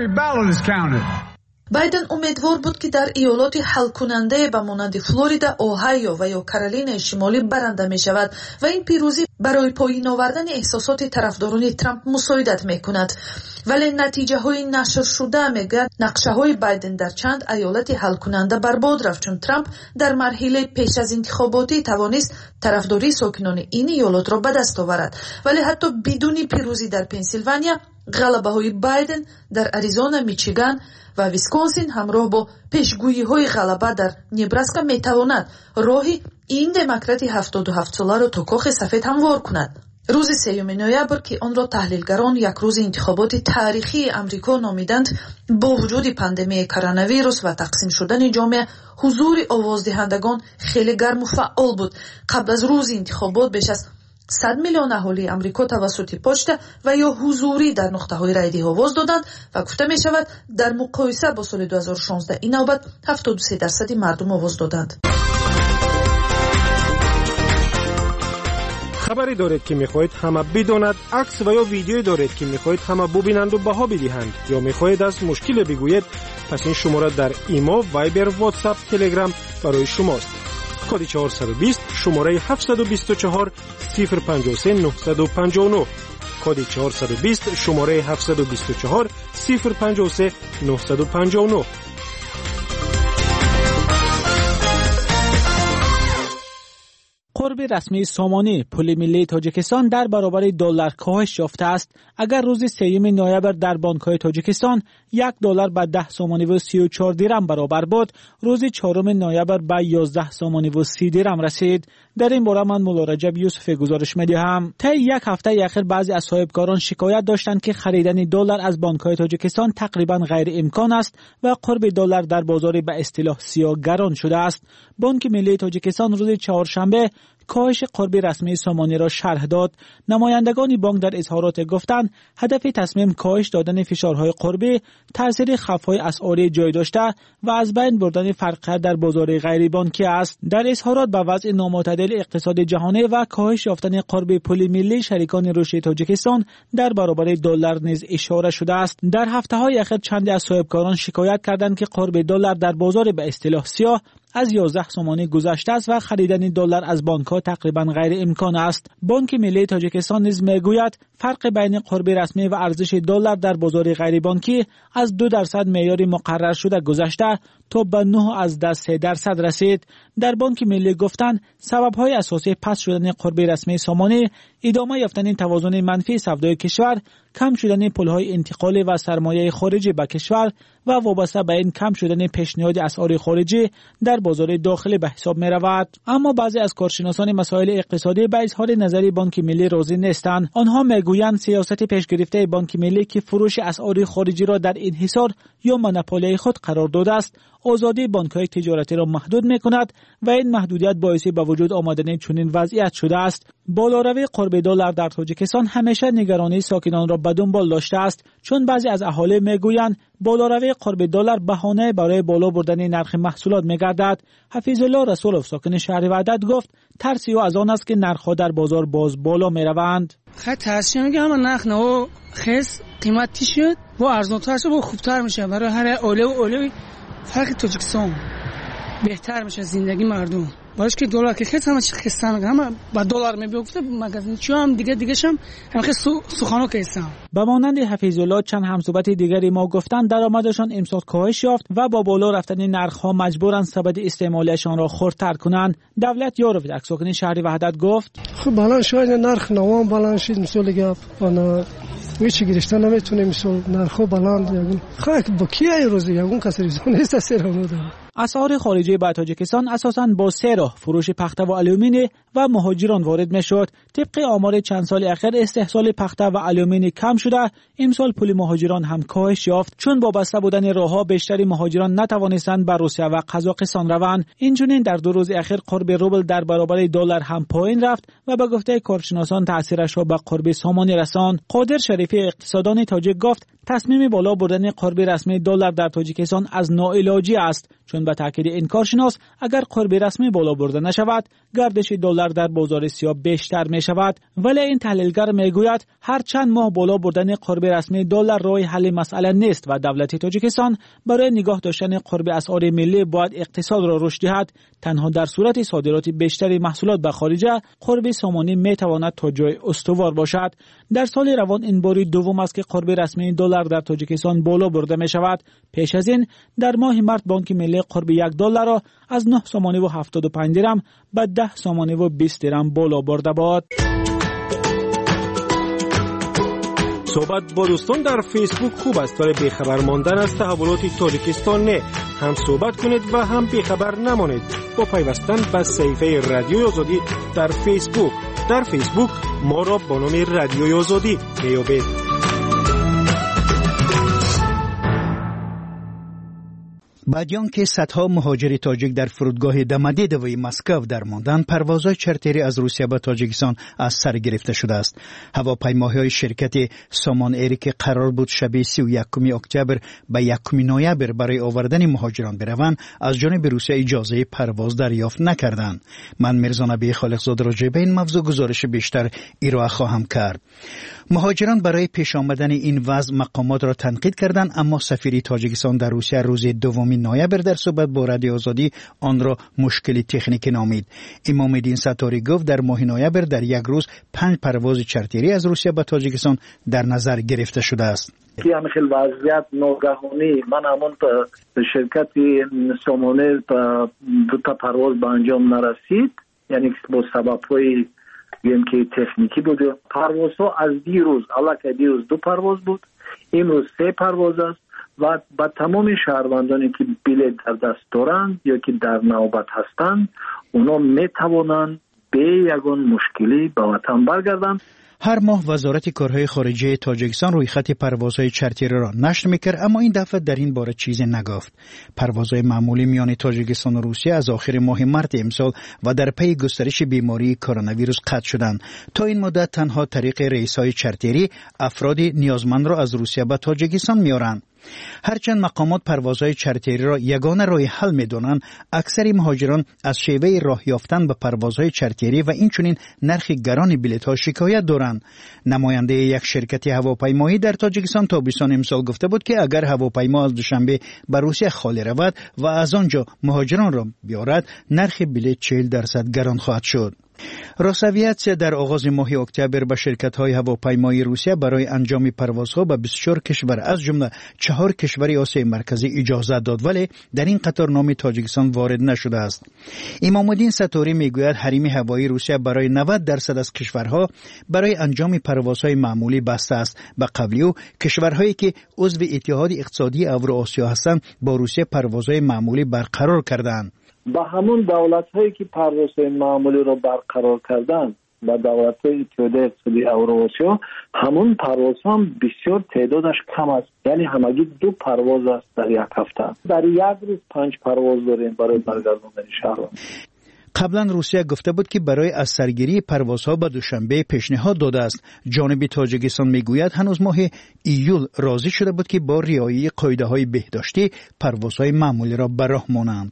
بایدن امیدوار بود که در ایالات حل کننده به مانند فلوریدا، اوهایو و یا کارولینای شمالی برنده می شود و این پیروزی برای پایین آوردن احساسات طرفداران ترامپ مساعدت می کند. ولی نتیجه های نشر شده میگه نقشه های بایدن در چند ایالت حل کننده برباد رفت، چون ترامپ در مرحله پیش از انتخاباتی توانست طرفداری ساکنان این ایالات را به دست آورد. ولی حتی بدون پیروزی در پنسیلوانیا، غلبه های بایدن در اریزونا، میچیگان و ویسکونسین همراه با پیشگویی های غلبه در نبراسکا میتواند راهی این دموکرات هفتاد و هفت ساله را تا کاخ سفید هموار کند. روز سیوم نوامبر که آن را تحلیلگران یک روز انتخابات تاریخی امریکا نامیدند، با وجود پاندمی کرونا ویروس و تقسیم شدن جامعه، حضور آوازدهندگان خیلی گرم و فعال بود. قبل از روز انتخابات بیش از صد میلیون اهالی امریکا توسط پشت و یا حضوری در نقطه های رای آواز دادند و گفته می شود در مقایسه با سال دو هزار و شانزده این نوبت هفتاد و سه درصد مردم آواز دادند. خبری دارید که میخواهید همه بداند، عکس و یا ویدیویی دارید که میخواهید همه ببینند و بها بدهند، یا میخواهید از مشکل بگویید، پس این شماره در ایمو، وایبر، واتساپ، تلگرام برای شماست. کد چهارصد و بیست شماره هفتصد و بیست و چهار صفر پنجاه و سه نهصد و پنجاه و نه. کد چهارصد و بیست شماره هفتصد و بیست و چهار صفر پنجاه و سه نهصد و پنجاه و نه. قرب رسمی سامانه پول ملی تاجیکستان در برابر دلار کاهش یافته است. اگر روز سوم نوامبر در بانک‌های تاجیکستان یک دلار به ده سامانی و سی و چهار درم برابر بود، روز چهارم نوامبر به یازده سامانی و سی درم رسید. در این باره من مولا رجب یوسفی گزارش می‌دهم. طی یک هفته اخیر بعضی از صاحبکاران شکایت داشتند که خریدن دلار از بانک‌های تاجیکستان تقریبا غیر امکان است و قرب دلار در بازار به اصطلاح سیاه گران شده است. بانک ملی تاجیکستان روز چهارشنبه کاهش قرب رسمی سامانه را شرح داد. نمایندگان بانک در اظهارات گفتند هدف تصمیم کاهش دادن فشارهای قربی، تاثیر خفای اسعاری جای داشته و از بین بردن فرق در بازار غیر بانکی است. در اظهارات به وضع نامعتدل اقتصاد جهانی و کاهش یافتن قرب پول ملی شریکان روشی تاجیکستان در برابر دلار نیز اشاره شده است. در هفته‌های اخیر چندی از صاحبکاران شکایت کردند که قرب دلار در بازار به اصطلاح سیاه از یازده سامانه گذشته است و خریدن دلار از بانک‌ها تقریبا غیر امکان است. بانک ملی تاجیکستان نیز میگوید فرق بین قرب رسمی و ارزش دلار در بازار غیر بانکی از دو درصد معیار مقرر شده گذشته تا به نه از ده سه درصد رسید. در بانک ملی گفتند سبب‌های اساسی پس شدن قرب رسمی سامانه ادامه یافتن توازن منفی سودای کشور، کم شدن پل‌های انتقال و سرمایه خارجی به کشور و وابسته به این کم شدن پیشنهاد اسعار خارجی در بازار داخلی به حساب می رود. اما بعضی از کارشناسان مسائل اقتصادی به اظهار نظر بانک ملی راضی نیستند. آنها میگویند سیاست پیشگرفته بانک ملی که فروش اسعار خارجی را در انحصار یا مونوپولی خود قرار داده است، آزادی بانک‌های تجارتی را محدود می‌کند و این محدودیت باعث به وجود آمدن چنین وضعیت شده است. بالاروی قرب دلار در تاجیکستان همیشه نگرانی ساکنان را به دنبال داشته است، چون بعضی از اهالی میگویند بالاروی قرب دلار بهانه برای بالا بردن نرخ محصولات می‌گردد. حفیظ الله رسولوف ساکن شهر وحدت گفت ترسی او از آن است که نرخ‌ها در بازار باز بالا می‌روند. خیلی ترسی میگم اما نرخ نو خیس قیمتی شد و ارزان‌تر شد و خوبتر میشه برای هر اوله و اوله. فرق تاجیکستان بهتر میشه زندگی مردم. باش که دلار که خیلی همه چی خستن همه با دلار میبیفته مگه چی هم دیگه دیگه شم هم خیلی سخنو کردن. به مانند حفیظ الله چند همصحبت دیگری ما گفتند درآمدشان امسال کاهش یافت و با بالا رفتن نرخ‌ها مجبورن سبد استعمالشان را خردتر کنند. دولت یاروف در ساکن شهر وحدت گفت خب بالا شاید نرخ نوام بالا شید مثل گپ انا ویچی گرفتن نمیتونه مثل نرخ‌ها بلند یگون خاک با کی روزی یگون کسی نیست سرانو داره. اسعار خارجی به تاجیکستان اساساً با سه راه فروش پخته و آلومینی و مهاجران وارد میشد. طبق آمار چند سال اخیر استحصال پخته و آلومینی کم شده. امسال پول مهاجران هم کاهش یافت چون با بسته بودن راهها بیشتری مهاجران نتوانستند به روسیه و قزاقستان روند. اینچنین در دو روز اخیر قرب روبل در برابر دلار هم پایین رفت و به گفته کارشناسان تاثیرش را به قرب سامانه رساند. قادر شریفی اقتصاددان تاجیک گفت تصمیم بالا بردن قرب رسمی دلار در تاجیکستان از ناعلاجی است، چون به تاکید این کارشناس اگر قرب رسمی بالا برده نشود گردش دلار در بازار سیاه بیشتر می شود. ولی این تحلیلگر می گوید هر چند ماه بالا بردن قرب رسمی دلار راه حل مسئله نیست و دولت تاجیکستان برای نگاه داشتن قرب اسعار ملی باید اقتصاد را رشد دهد. تنها در صورت صادرات بیشتری محصولات به خارج قرب سامانه می تواند تا جای استوار باشد. در سال روان این باری دوم است که قرب رسمی دلار در تاجیکستان بالا برده می شود. پیش از این در ماه مارس بانک ملی قرب یک دلار را از نه سامانه و هفتاد و پنج درم به ده سامانه و بیست درم بالا برده بود. صحبت با دوستان در فیسبوک خوب است، ولی بیخبر ماندن از تحولات تاجیکستان نه. هم صحبت کنید و هم بیخبر نمانید با پیوستن به صفحه رادیوی آزادی در فیسبوک. در فیسبوک ما را با نام رادیوی آزادی بیابید. بعد که صدها مهاجر تاجیک در فرودگاه دمدیدوی مسکو در ماندن، پروازهای چارتری از روسیه به تاجیکستان از سر گرفته شده است. هواپیماهای شرکت سامان ایری که قرار بود شب سی و یکم اکتبر به یکم نوامبر برای آوردن مهاجران بروند، از جانب روسیه اجازه پرواز دریافت نکردند. من میرزا نبی خالقزاد راجع به این موضوع گزارش بیشتر ارائه خواهم کرد. مهاجران برای پیش آمدن این وضع مقامات را تنقید کردند، اما سفیر تاجیکستان در روسیه روز دوم نوامبر در صحبت با رادیو آزادی آن را مشکلی تکنیکی نامید. امام الدین ستاری گفت در ماه نوامبر در یک روز پنج پرواز چارتری از روسیه به تاجیکستان در نظر گرفته شده است. که همین خیلی وضعیت ناگهانی من همون به شرکت سامانه دو تا پرواز به انجام نرسید، یعنی با سبب‌های گویم که تکنیکی بود. پروازها از دیروز علاوه دیروز دو پرواز بود، امروز سه پرواز است و با تمام شهروندانی که بلیط در دست دارند یا که در نوبت هستند اونا می توانند به یگان مشکلی به وطن برگردند. هر ماه وزارت کارهای خارجه تاجیکستان روی خط پروازهای چرتری را نشر میکرد، اما این دفعه در این باره چیزی نگفت. پروازهای معمولی میان تاجیکستان و روسیه از آخر ماه مارس امسال و در پی گسترش بیماری کرونا ویروس قطع شدند. تا این مدت تنها طریق ریس‌های چرتری افراد نیازمند را از روسیه به تاجیکستان میارند. هرچند مقامات پروازهای چرتری را یگانه راه حل می‌دانند، اکثر مهاجران از شیوه راه یافتن به پروازهای چرتری و اینچنین نرخ گران بلیط‌ها شکایت دارند. نماینده یک شرکت هواپیمایی در تاجیکستان تابستان امسال گفته بود که اگر هواپیما از دوشنبه به روسیه خالی رود و از آنجا مهاجران را بیارد، نرخ بلیط چهل درصد گران خواهد شد. روسویت در آغاز ماه اکتبر به شرکت‌های هواپیمایی روسیه برای انجام پروازها به بیست و چهار کشور از جمله چهار کشور آسیای مرکزی اجازه داد، ولی در این قطار نام تاجیکستان وارد نشده است. امام الدین ستوری میگوید حریم هوایی روسیه برای نود درصد از کشورها برای انجام پروازهای معمولی بسته است. به قول او کشورهایی که عضو اتحاد اقتصادی اوراسیا هستند با روسیه پروازهای معمولی برقرار کردند. با همون دولت هایی که پروازهای معمولی را برقرار کردن و دولت های اتحاد اقتصادی اوراسیا، همون پرواز هم بسیار تعدادش کم است، یعنی همگی دو پرواز است در یک هفته. در یک روز پنج پرواز داریم برای برگرداندن شهران. قبلا روسیه گفته بود که برای از سرگیری پروازها به دوشنبه پیشنهاد داده است. جانب تاجیکستان میگوید هنوز ماه ایول راضی شده بود که با رعایت قاعده‌های بهداشتی پروازهای معمولی را به راه مانند.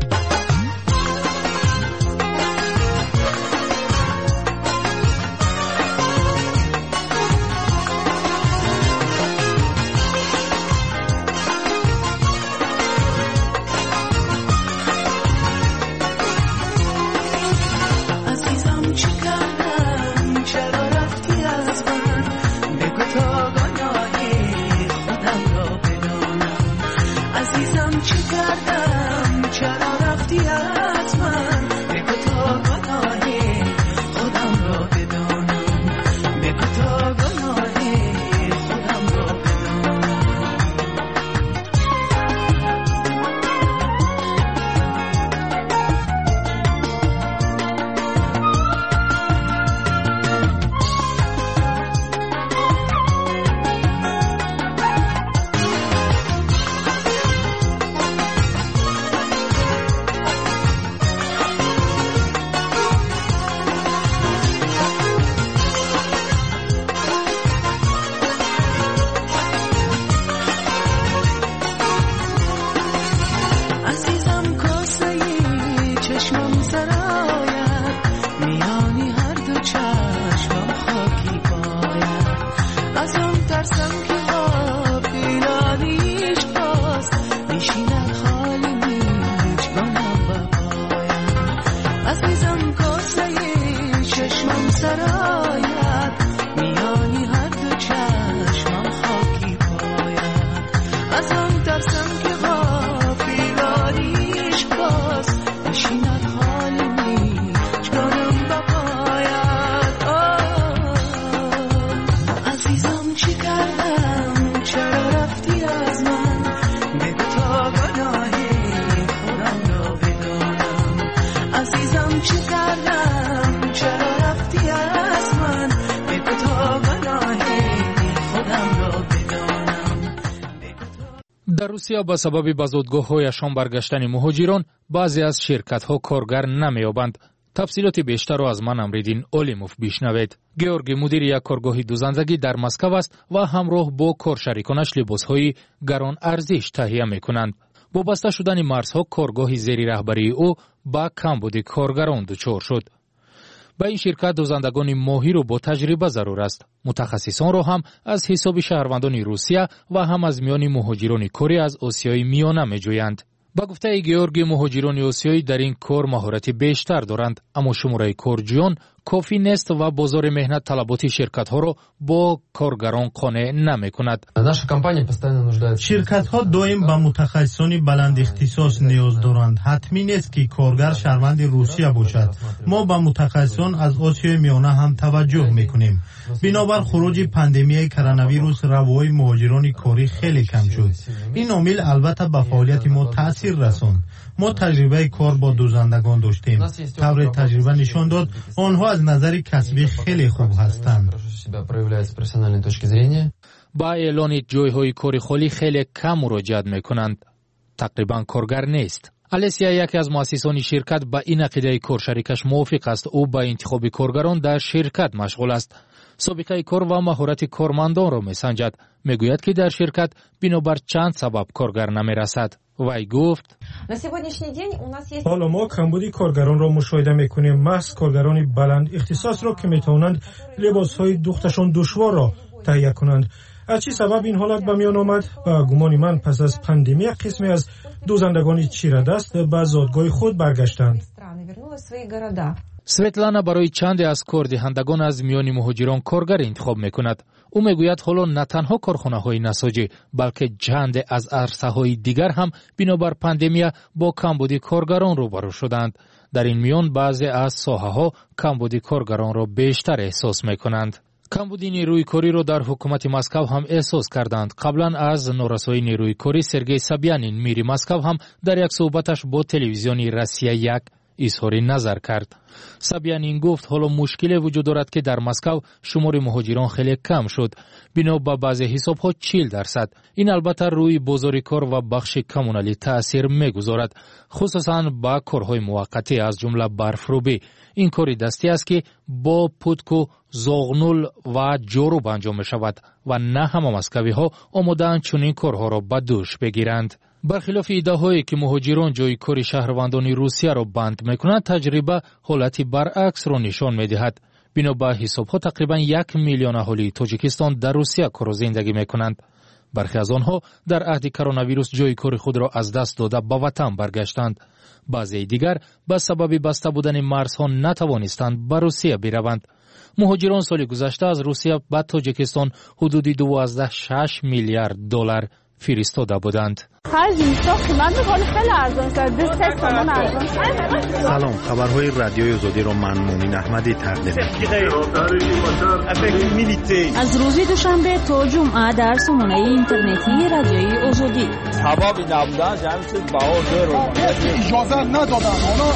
در روسیه با سبب به زادگاه‌هایشان برگشتن مهاجران بعضی از شرکت‌ها کارگر نمی‌یابند. تفصیلات بیشتر را از من امریدین اولیموف بشنوید. گیورگی مدیر یک کارگاه دوزندگی در مسکو است و همراه با کارشریکانش لباس‌های گران ارزش تهیه می‌کنند. با بسته شدن مرزها کارگاه زیر رهبری او با کمبود کارگران دچار شد. با این شرکت دوزندگان ماهر و با تجربه ضرور است. متخصصان را هم از حساب شهروندان روسیه و هم از میان مهاجران کاری از آسیای میانه می‌جویند. با گفته گیورگی مهاجران آسیایی در این کار مهارت بیشتر دارند، اما شماره کارجویان کافی نیست و بازار مهنت طلبات شرکت ها را با کارگران قانع نمی کند. شرکت ها دائم به متخصصان بلند اختصاص نیاز دارند. حتمی نیست که کارگر شهروند روسیه باشد. ما به متخصصان از آسیای میانه هم توجه میکنیم. بنابر خروج پاندمی کرونا ویروس روای مهاجران کاری خیلی کم شد. این عامل البته به فعالیت ما تاثیر رساند. ما تجربه کار با دوزندگان داشتیم. طور تجربه نشان داد آنها از نظر کسبی خیلی خوب هستند. با اعلان جایهای کاری خالی خیلی کم مراجعت میکنند. تقریبا کارگر نیست. الیسیا یکی از مؤسسان شرکت با این عقیده کارشریکش موافق است. او با انتخاب کارگران در شرکت مشغول است. سابقه کار و مهارت کارمندان را میسنجد. میگوید که در شرکت بنابر چند سبب کارگر نمیرسد. وی گفت حالا ما کمبودی کارگران را مشاهده میکنیم. محض کارگران بلند اختصاص را که میتوانند لباسهای دوختشان دشوار را تهیه کنند. از چی سبب این حالت به میان آمد؟ با گمان من پس از پاندمی قسمی از دوزندگان چیره دست به زادگاه خود برگشتند. سویتلانا برای چند از کاردهندگان از میان مهاجران کارگر انتخاب میکند. او میگوید حالا نه تنها کارخانه های نساجی بلکه چند از عرصه های دیگر هم بنابر پاندمی با کمبود کارگران روبرو شدند. در این میان بعضی از ساحه ها کمبود کارگران را بیشتر احساس میکنند. کمبود نیروی کاری را در حکومت مسکو هم احساس کردند. قبلا از نارسایی نیروی کاری سرگئی سابیانین میری مسکو هم در یک صحبتش با تلویزیون روسیه یک اظهار نظر کرد. سابیانین گفت حالا مشکلی وجود دارد که در مسکو شمار مهاجران خیلی کم شد. بنا به بعضی حساب ها چهل درصد. این البته روی بازار کار و بخش کمونالی تاثیر میگذارد، خصوصا با کارهای موقتی از جمله برفروبی. این کاری دستی است که با پودکو، زاغنول و جاروب انجام می شود و نه همه مسکوی ها آماده‌اند چنین کارها را به دوش بگیرند. برخلاف ایده هایی که مهاجران جای کار شهروندان روسیه را بند میکنند، تجربه حالتی برعکس را نشان میدهد. بنا به حساب ها تقریبا یک میلیون اهالی تاجیکستان در روسیه کار و زندگی میکنند. برخی از آنها در عهد کرونا ویروس جای کار خود را از دست داده به وطن برگشتند. بعضی دیگر به سبب بسته بودن مرزها نتوانستند به روسیه بروند. مهاجران سال گذشته از روسیه به تاجیکستان حدود دوازده و شش میلیارد دلار فرستاده بودند. سلام، خبرهای رادیوی آزادی را من مومن احمدی تقدیم می‌کنم. از روز دوشنبه تا جمعه در سامانه اینترنتی رادیوی آزادی. سببی نبودن جمعی چیز باور رو اجازه ندادن.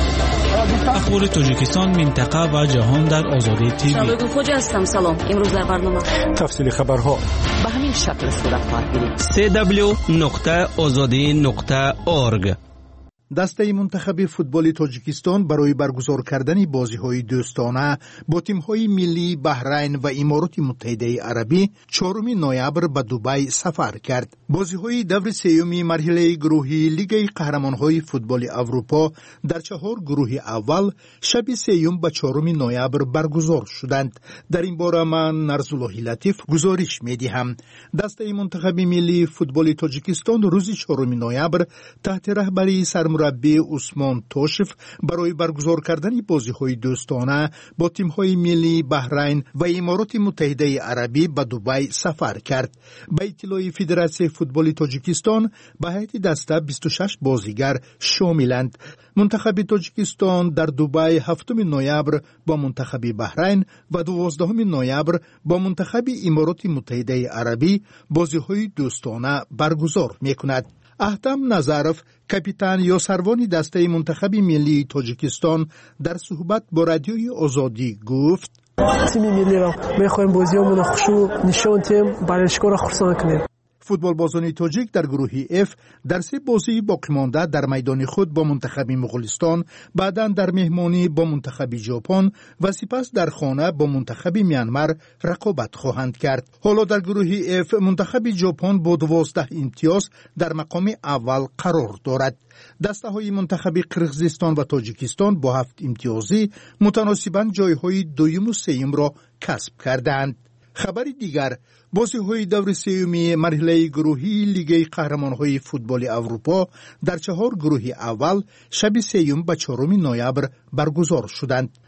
اخبار تاجیکستان، منطقه و جهان در آزادی تیوی. شبکه خوج هستم. سلام، امروز در برنامه تفصیل خبرها به همین شکل صورت خواهد گرفت. سی دبلیو نقطه آزادی نقطه اورگ. دسته منتخب فوتبال تاجیکستان برای برگزار کردن بازی‌های دوستانه با تیم‌های ملی بحرین و امارات متحده عربی چهارم نوامبر به دبی سفر کرد. بازی‌های دور سوم مرحله گروهی لیگ قهرمان‌های فوتبال اروپا در چهار گروه اول شب سوم به چهارم نوامبر برگزار شدند. در این باره من نرزالله لطیف گزارش می‌دهم. دسته منتخب ملی فوتبال تاجیکستان روز چهارم نوامبر تحت رهبری سر مربی عثمان توشف برای برگزار کردن بازی‌های دوستانه با تیم‌های ملی بحرین و امارات متحده عربی به دبی سفر کرد. به اطلاع فدراسیون فوتبال تاجیکستان به هیئت دسته بیست و شش بازیگر شاملند. منتخب تاجیکستان در دبی هفتم نوامبر با منتخب بحرین و دوازدهم نوامبر با منتخب امارات متحده عربی بازی‌های دوستانه برگزار می‌کند. احتم نظرف، کاپیتان یا سروان دسته منتخب ملی تاجیکستان در صحبت با رادیوی آزادی گفت: تیم ملی را می‌خوایم بازیامون خوشو نشون تیم برایشکار را خرسان کنیم. فوتبال بازان تاجیک در گروه اف در سه بازی باقی مانده در میدان خود با منتخب مغولستان، بعداً در مهمانی با منتخب ژاپن و سپس در خانه با منتخب میانمار رقابت خواهند کرد. حالا در گروه اف منتخب ژاپن با دوازده امتیاز در مقام اول قرار دارد. دسته های منتخب قرقیزستان و تاجیکستان با هفت امتیازی متناسباً جایهای دوم و سوم را کسب کردند. خبر دیگر، بازی‌های دور سوم مرحله گروهی لیگ قهرمان‌های فوتبال اروپا در چهار گروه اول شب سوم به چهارم نوامبر برگزار شدند.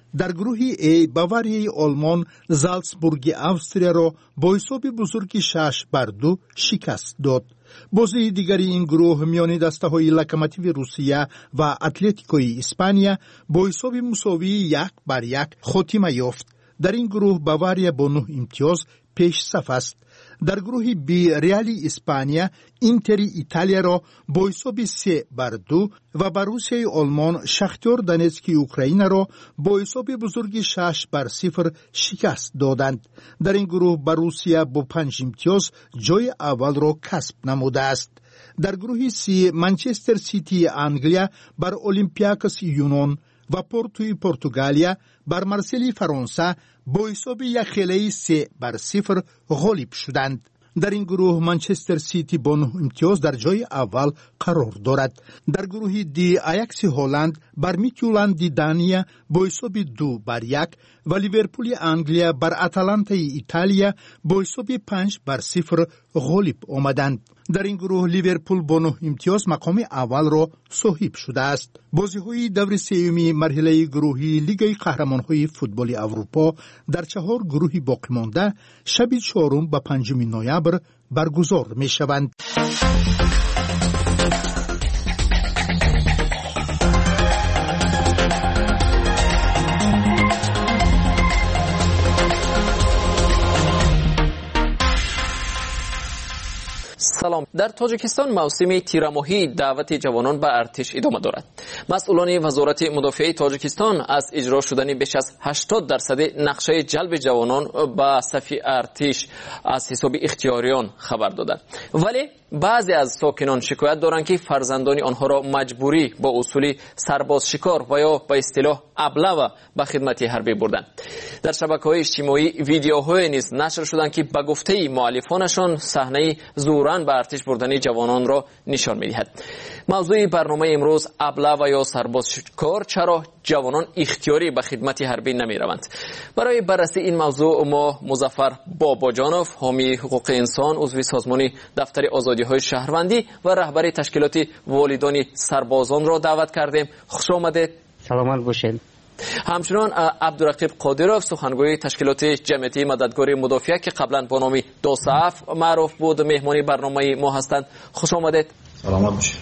در گروه A باواری آلمان زالتسبورگ اوستریا را با حساب بزرگی شش بر دو شکست داد. بازی دیگری این گروه میان دسته‌های لوکوموتیو روسیه و اتلتیکوی اسپانیا با حساب مساوی یک بر یک خاتمه یافت. در این گروه باواریا با نه امتیاز پیش صف است. در گروه بی ریالی اسپانیا اینتری ایتالیا را با حساب سه بر دو و بروسیای آلمان شختیار دونتسک اوکراین را با حساب بزرگی شش بر صفر شکست دادند. در این گروه بروسیا با پنج امتیاز جای اول را کسب نموده است. در گروه سی منچستر سیتی انگلیا بر اولمپیاکوس یونان و پورتوی پرتغالیا بر مارسیلی فرانسه با حساب یک خیلی سه بر صفر غالب شدند. در این گروه منچستر سیتی با نه امتیاز در جای اول قرار دارد. در گروه دی آیاکس هلند بر میتیولاند دانیا با حساب دو بر یک و لیورپول انگلیا بر اتلانتای ایتالیا با حساب پنج بر صفر غالب آمدند. در این گروه لیورپول با نه امتیاز مقام اول را صاحب شده است. بازی‌های دور سوم مرحله گروهی لیگ قهرمان‌های فوتبال اروپا در چهار گروه باقی مانده شب چهارم و پنجم نوامبر برگزار می‌شوند. سلام. در تاجیکستان موسم تیرماهی دعوت جوانان به ارتش ادامه دارد. مسئولان وزارت مدافع تاجیکستان از اجرا شدن بیش از هشتاد درصد نقشه جلب جوانان به صف ارتش از حساب اختیاریان خبر دادند. ولی بعضی از ساکنان شکایت دارند که فرزندان آنها را مجبوری با اصول سرباز شکار و یا به اصطلاح ابله به خدمت حربی بردند. در شبکه‌های اجتماعی ویدیوهای نیز نشر شدند که به گفته مؤلفانشان صحنه زوراً به ارتش بردن جوانان را نشان می‌دهد. موضوع برنامه امروز ابله و یا سرباز شکار، چرا جوانان اختیاری به خدمت حربی نمی‌روند. برای بررسی این موضوع ما مظفر باباجانوف، حامی حقوق انسان، عضو سازمان دفتر آزادی‌های شهروندی و رهبر تشکیلات والدان سربازان را دعوت کردیم. خوش آمدید. سلامت باشید. همچنان عبدالرقیب قادرов، سخنگوی تشکیلات جمعیتی مددگار مدافع که قبلا با نام دوصف معروف بود، مهمانی برنامه ما هستند. خوش آمدید. سلامت باشید.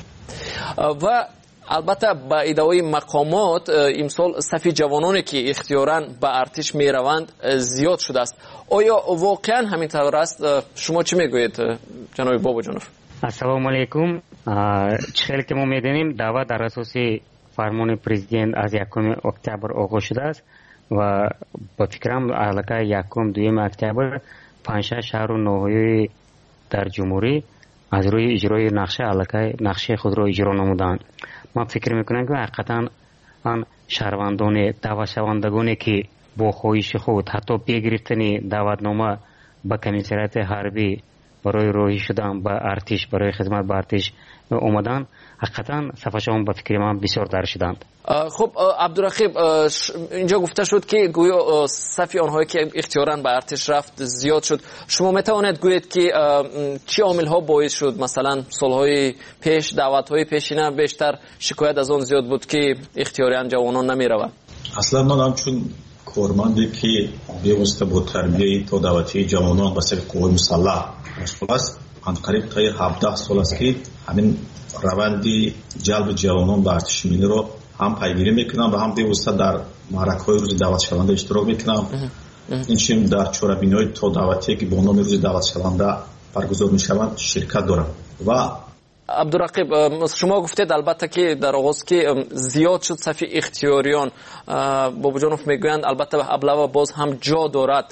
و البته با ادعای مقامات امسال صف جوانانی که اختیاراً به ارتش می روند زیاد شده است. آیا واقعا همین طور است؟ شما چی میگویید جناب باباجانوف؟ السلام علیکم. چخیلی که ما میدونیم دعوت در اساس فرمان پرزیدنت از یکم اکتبر آغاز شده است و با فکرم علاقه یکم دویم اکتبر پنج شش شهر و ناحیه در جمهوری از روی اجرای نقشه علاقه نقشه خود را اجرا نمودند. ما فکر میکنم که حقیقتا آن شهروندان دعوت شوندگانی که با خواهش خود حتی بگرفتن دعوتنامه به کمیسریت حربی برای راهی شدن به ارتش، برای خدمت به ارتش اومدن، حقیقتا صفحه‌شان به فکر من بسیار در شدند. خب عبدالرقیب، اینجا گفته شد که گویا صف آنهایی که اختیاراً به ارتش رفت زیاد شد. شما میتوانید گویید که چه عامل‌ها باعث شد؟ مثلا سالهای پیش، دعوت‌های پیشینه بیشتر شکایت از آن زیاد بود که اختیاراً جوانان نمی‌روند. اصلا من همچون کارمندی که بیوسته با تربیه تا دعوتی جوانان به سر قوای مسلح مشغول است، من قریب تا هفده سال است که همین روندی جلب جوانان به ارتش ملی رو هم پیگیری میکنم و هم بیوسته در معرکه‌های روز دعوت شونده اشتراک میکنم. این چیم در چهاربینی‌های تا دعوتی که با نام روز دعوت شونده برگزار میشوند شرکت دارم. و عبدالرقیب، شما گفتید البته که در آغاز که زیاد شد صف اختیاریان، باباجانوف میگویند البته ابله و باز هم جا دارد.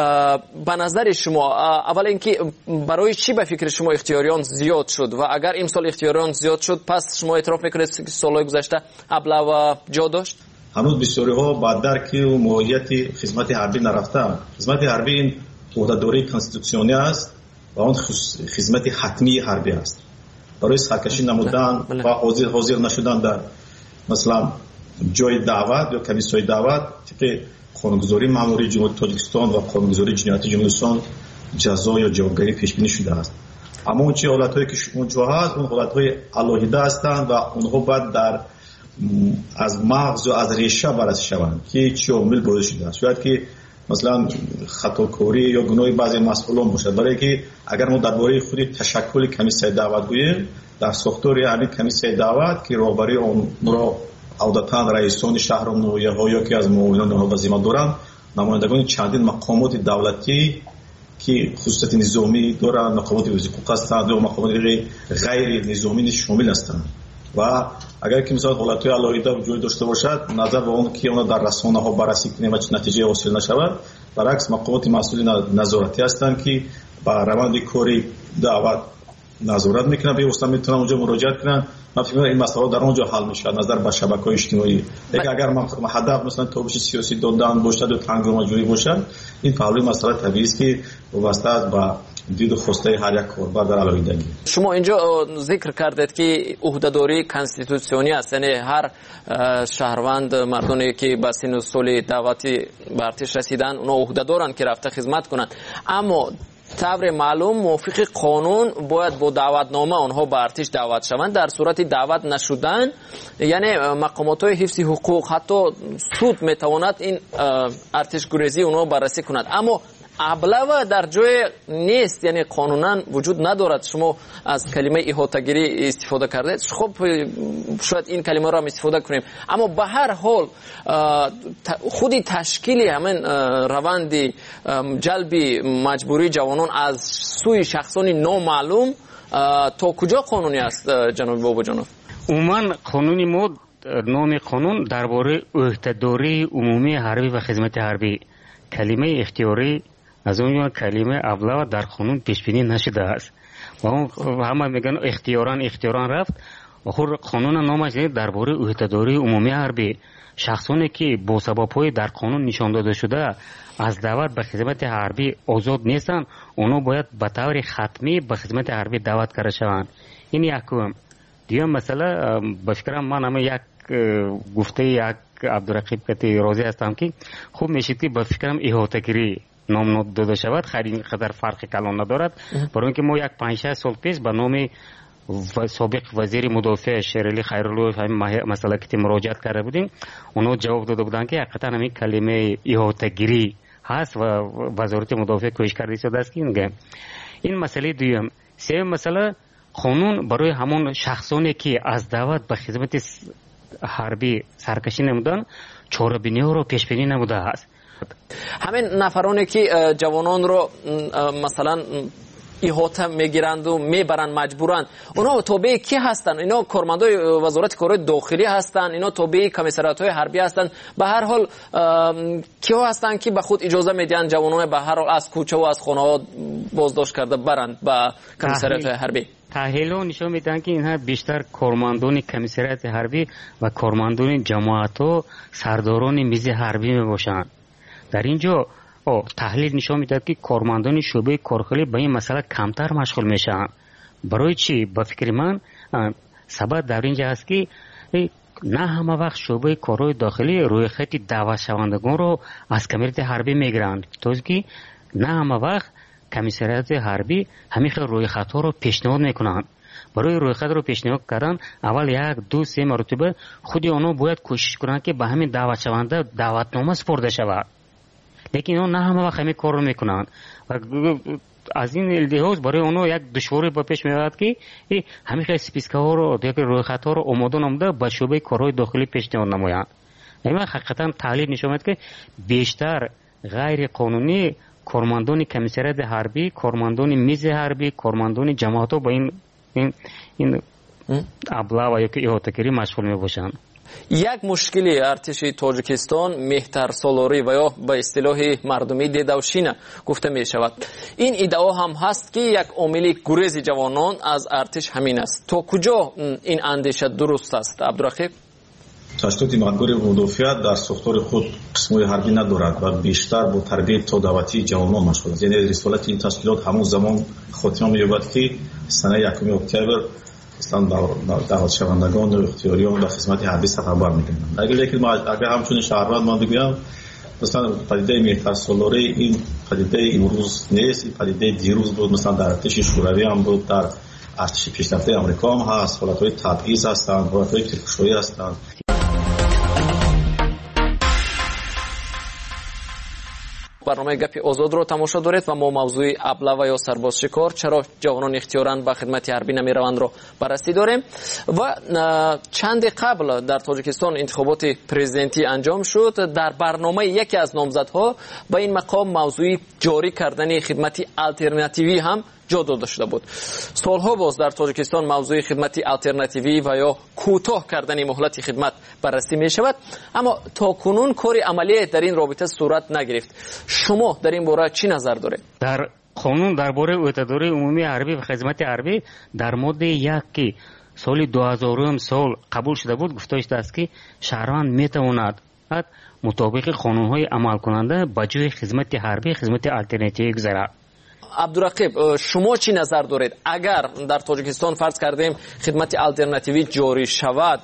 به نظر شما اول اینکه برای چی به فکر شما اختیاریان زیاد شد و اگر امسال اختیاریان زیاد شد پس شما اعتراف میکنید که سالهای گذشته ابله و جا داشت؟ هنوز بسیاری ها بعد درک و موقعیت خدمت حربی نرفتن. خدمت حربی این عهده‌داری کانستیتوسیونی است و اون خدمت حتمی حربی است. برای سرکشی نمودن و حاضر حاضر نشدن در مثلا جای دعوت یا کمیسیون دعوت که قانونگذاری ماموری جمهوری تاجیکستان و قانونگذاری جنایتی جمهوری جزا یا جوابگری پیش بینی شده است. اما اون چه حالت‌هایی که اونجا هست اون حالت‌های علاهیده هستند و اونها باید در از مغز و از ریشه بررسی شوند که چه عامل باعث شده است. شاید که مثلا خطاکاری یا گناه بعضی مسئولان باشد، برای که اگر ما درباره خود تشکل کمیسیون دعوت گوییم، در ساختار همین کمیسیون دعوت که راهبری اون را عادتاً رئیسان شهر نویه ها یا که از معاونان آنها وظیفه دارند، نمایندگان چندین مقامات دولتی که خصوصیت نظامی دارند، مقامات حقوق هستند و مقامات غیر نظامی شامل هستند. و اگر که مثلا حالت‌های علاهیده وجود داشته باشد، نظر به اون که اونا در رسانه‌ها بررسی کنیم و چه نتیجه حاصل نشود، برعکس مقامات مسئول نظارتی هستند که با روند کاری دعوت نظارت میکنن، به واسطه میتونن اونجا مراجعت کنن. من فکر می‌کنم این مسئله در اونجا حل میشه نظر به شبکه‌های اجتماعی. اگر اگر هدف مثلا تابش سیاسی دادن باشد و تنگ جویی باشد، این پهلوی مسئله طبیعی است که وابسته است به دید و خواسته هر یک کاربر در علاهیدگی. شما اینجا ذکر کردید که عهده‌داری کانستیتوسیونی است، یعنی هر شهروند مردمی که به سن و سال دعوتی به ارتش رسیدن اونا عهده دارن که رفته خدمت کنند، اما طور معلوم موافق قانون باید با دعوتنامه آنها به ارتش دعوت شوند. در صورت دعوت نشدن، یعنی مقامات های حفظ حقوق حتی سود میتواند این ارتش گریزی اونها بررسی کند، اما ابله در جای نیست، یعنی قانونا وجود ندارد. شما از کلمه احاطه‌گیری استفاده کردید، خب شاید این کلمه را هم استفاده کنیم، اما به هر حال خودی تشکیل همین روند جلبی مجبوری جوانان از سوی شخصان نامعلوم تا کجا قانونی است جناب بابا جانب؟ عموما قانونی ما نام قانون درباره عهده‌داری عمومی حربی و خدمت حربی، کلمه اختیاری از اون کلمه ابله در قانون پیش بینی نشده است و همه میگن اختیاران اختیاران رفت. آخر قانون نامش درباره عهده‌داری عمومی حربی، شخصانی که با سبب‌های در قانون نشان داده شده از دعوت به خدمت حربی آزاد نیستند، اونا باید به طور ختمی به خدمت حربی دعوت کرده شوند. این یکم. دیگه مثلا به فکرم من همه یک گفته یک عبدالرقیب کتی راضی هستم که خوب میشید که به فکرم احاطه‌گیری نام داده شود، خیلی قدر فرق کلان ندارد، برای اینکه ما یک پنج شش سال پیش به نام سابق وزیر مدافع شیرعلی خیرالله همین مسئله که مراجعت کرده بودیم، اونا جواب داده بودن که حقیقتا همین کلمه احاطه‌گیری هست و وزارت مدافع کوشش کرده شده است که میگه. این مسئله دوم. سوم مسئله قانون برای همون شخصانی که از دعوت به خدمت حربی سرکشی نمودن چاره‌بینی رو پیش بینی نموده است. همین نفرانی که جوانان رو مثلا احاطه میگیرند و میبرند مجبورند، اونا تابع کی هستند؟ اینا کارمندای وزارت کارهای داخلی هستند، اینا تابع کمیسریات های حربی هستند؟ به هر حال کیا هستند که به خود اجازه میدن جوانان به هر حال از کوچه و از خانه ها بازداشت کرده برند به کمیسریات های حربی؟ تحلیل نشون میدن که اینها بیشتر کارمندان کمیسریات حربی و کارمندان جماعت و سرداران میز حربی میباشند. در اینجا تحلیل نشون میداد که کارمندان شعبه کارخانه به این مسئله کمتر مشغول میشن. برای چی؟ به فکر من سبب در اینجا است که نه همه وقت شعبه کارهای داخلی روی خط دعوت شوندگان رو از کمیسریات حربی میگیرند، توی که نه همه وقت کمیسریات حربی همین روی خطا رو پیشنهاد میکنند. برای روی خط رو پیشنهاد کردن اول یک دو سه مرتبه خودی اونا باید کوشش کنند که به همین دعوت شونده دعوتنامه سپرده شود، لیکن اونا نه همه وقت همین کار رو میکنند و از این لحاظ برای اونا یک دشواری با پیش میاد که همین خیلی سپیسکه ها رو دیگه روی خط ها رو آماده نموده به شعبه کارهای داخلی پیشنهاد نمایند. این حقیقتا تحلیل نشون میده که بیشتر غیر قانونی کارمندان کمیسریات حربی، کارمندان میز حربی، کارمندان جماعت با این این این ابله و یک احاطه‌گیری مشغول میباشند. یک مشکلی ارتش تاجیکستان مهترسالاری و یا به اصطلاح مردمی دیدوشینه گفته می شود. این ادعا هم هست که یک عامل گریز جوانان از ارتش همین است. تا کجا این اندیشه درست است عبدالرقیب؟ تشکیلات مجبوری مدافعت در ساختار خود قسم‌های حربی ندارد و بیشتر با تربیت تا دعوتی جوانان مشغول است. یعنی رسالت این تشکیلات همون زمان خاتمه می‌یابد که سنه یکم اکتبر اصلا دعوت شوندگان و اختیاریان در خدمت حربی سفربر می‌کنند. اگر لیکن اگر همچون شهروند من بگویم مثلا پدیده مهترسالاری این پدیده امروز نیست، این پدیده دیروز بود، مثلا در ارتش شوروی هم بود، در ارتش پیشرفته آمریکا هم هست، حالت‌های تبعیض هستند، حالت‌های ترکشویی هستند. برنامه گپ آزاد رو تماشا دارید و ما موضوع ابله و یا سرباز شکار چرا جوانان اختیاراً به خدمت حربی نمیروند رو بررسی داریم. و چند قبل در تاجیکستان انتخابات پرزیدنتی انجام شد. در برنامه یکی از نامزدها به این مقام موضوع جاری کردن خدمت آلترناتیوی هم جا داده شده بود. سالها باز در تاجیکستان موضوع خدمت آلترناتیوی و یا کوتاه کردن مهلت خدمت بررسی می شود، اما تا کنون کاری عملی در این رابطه صورت نگرفت. شما در این باره چی نظر دارید؟ در قانون درباره عهدهداری عمومی حربی و خدمت حربی در ماده یک که سال دو هزار سال قبول شده بود گفته شده است که شهروند می تواند مطابق قانون‌های عمل کننده به جای خدمت حربی خدمت آلترناتیوی گذارد. عبدالرقیب شما چی نظر دارید؟ اگر در تاجیکستان فرض کردیم خدمت آلترناتیوی جاری شود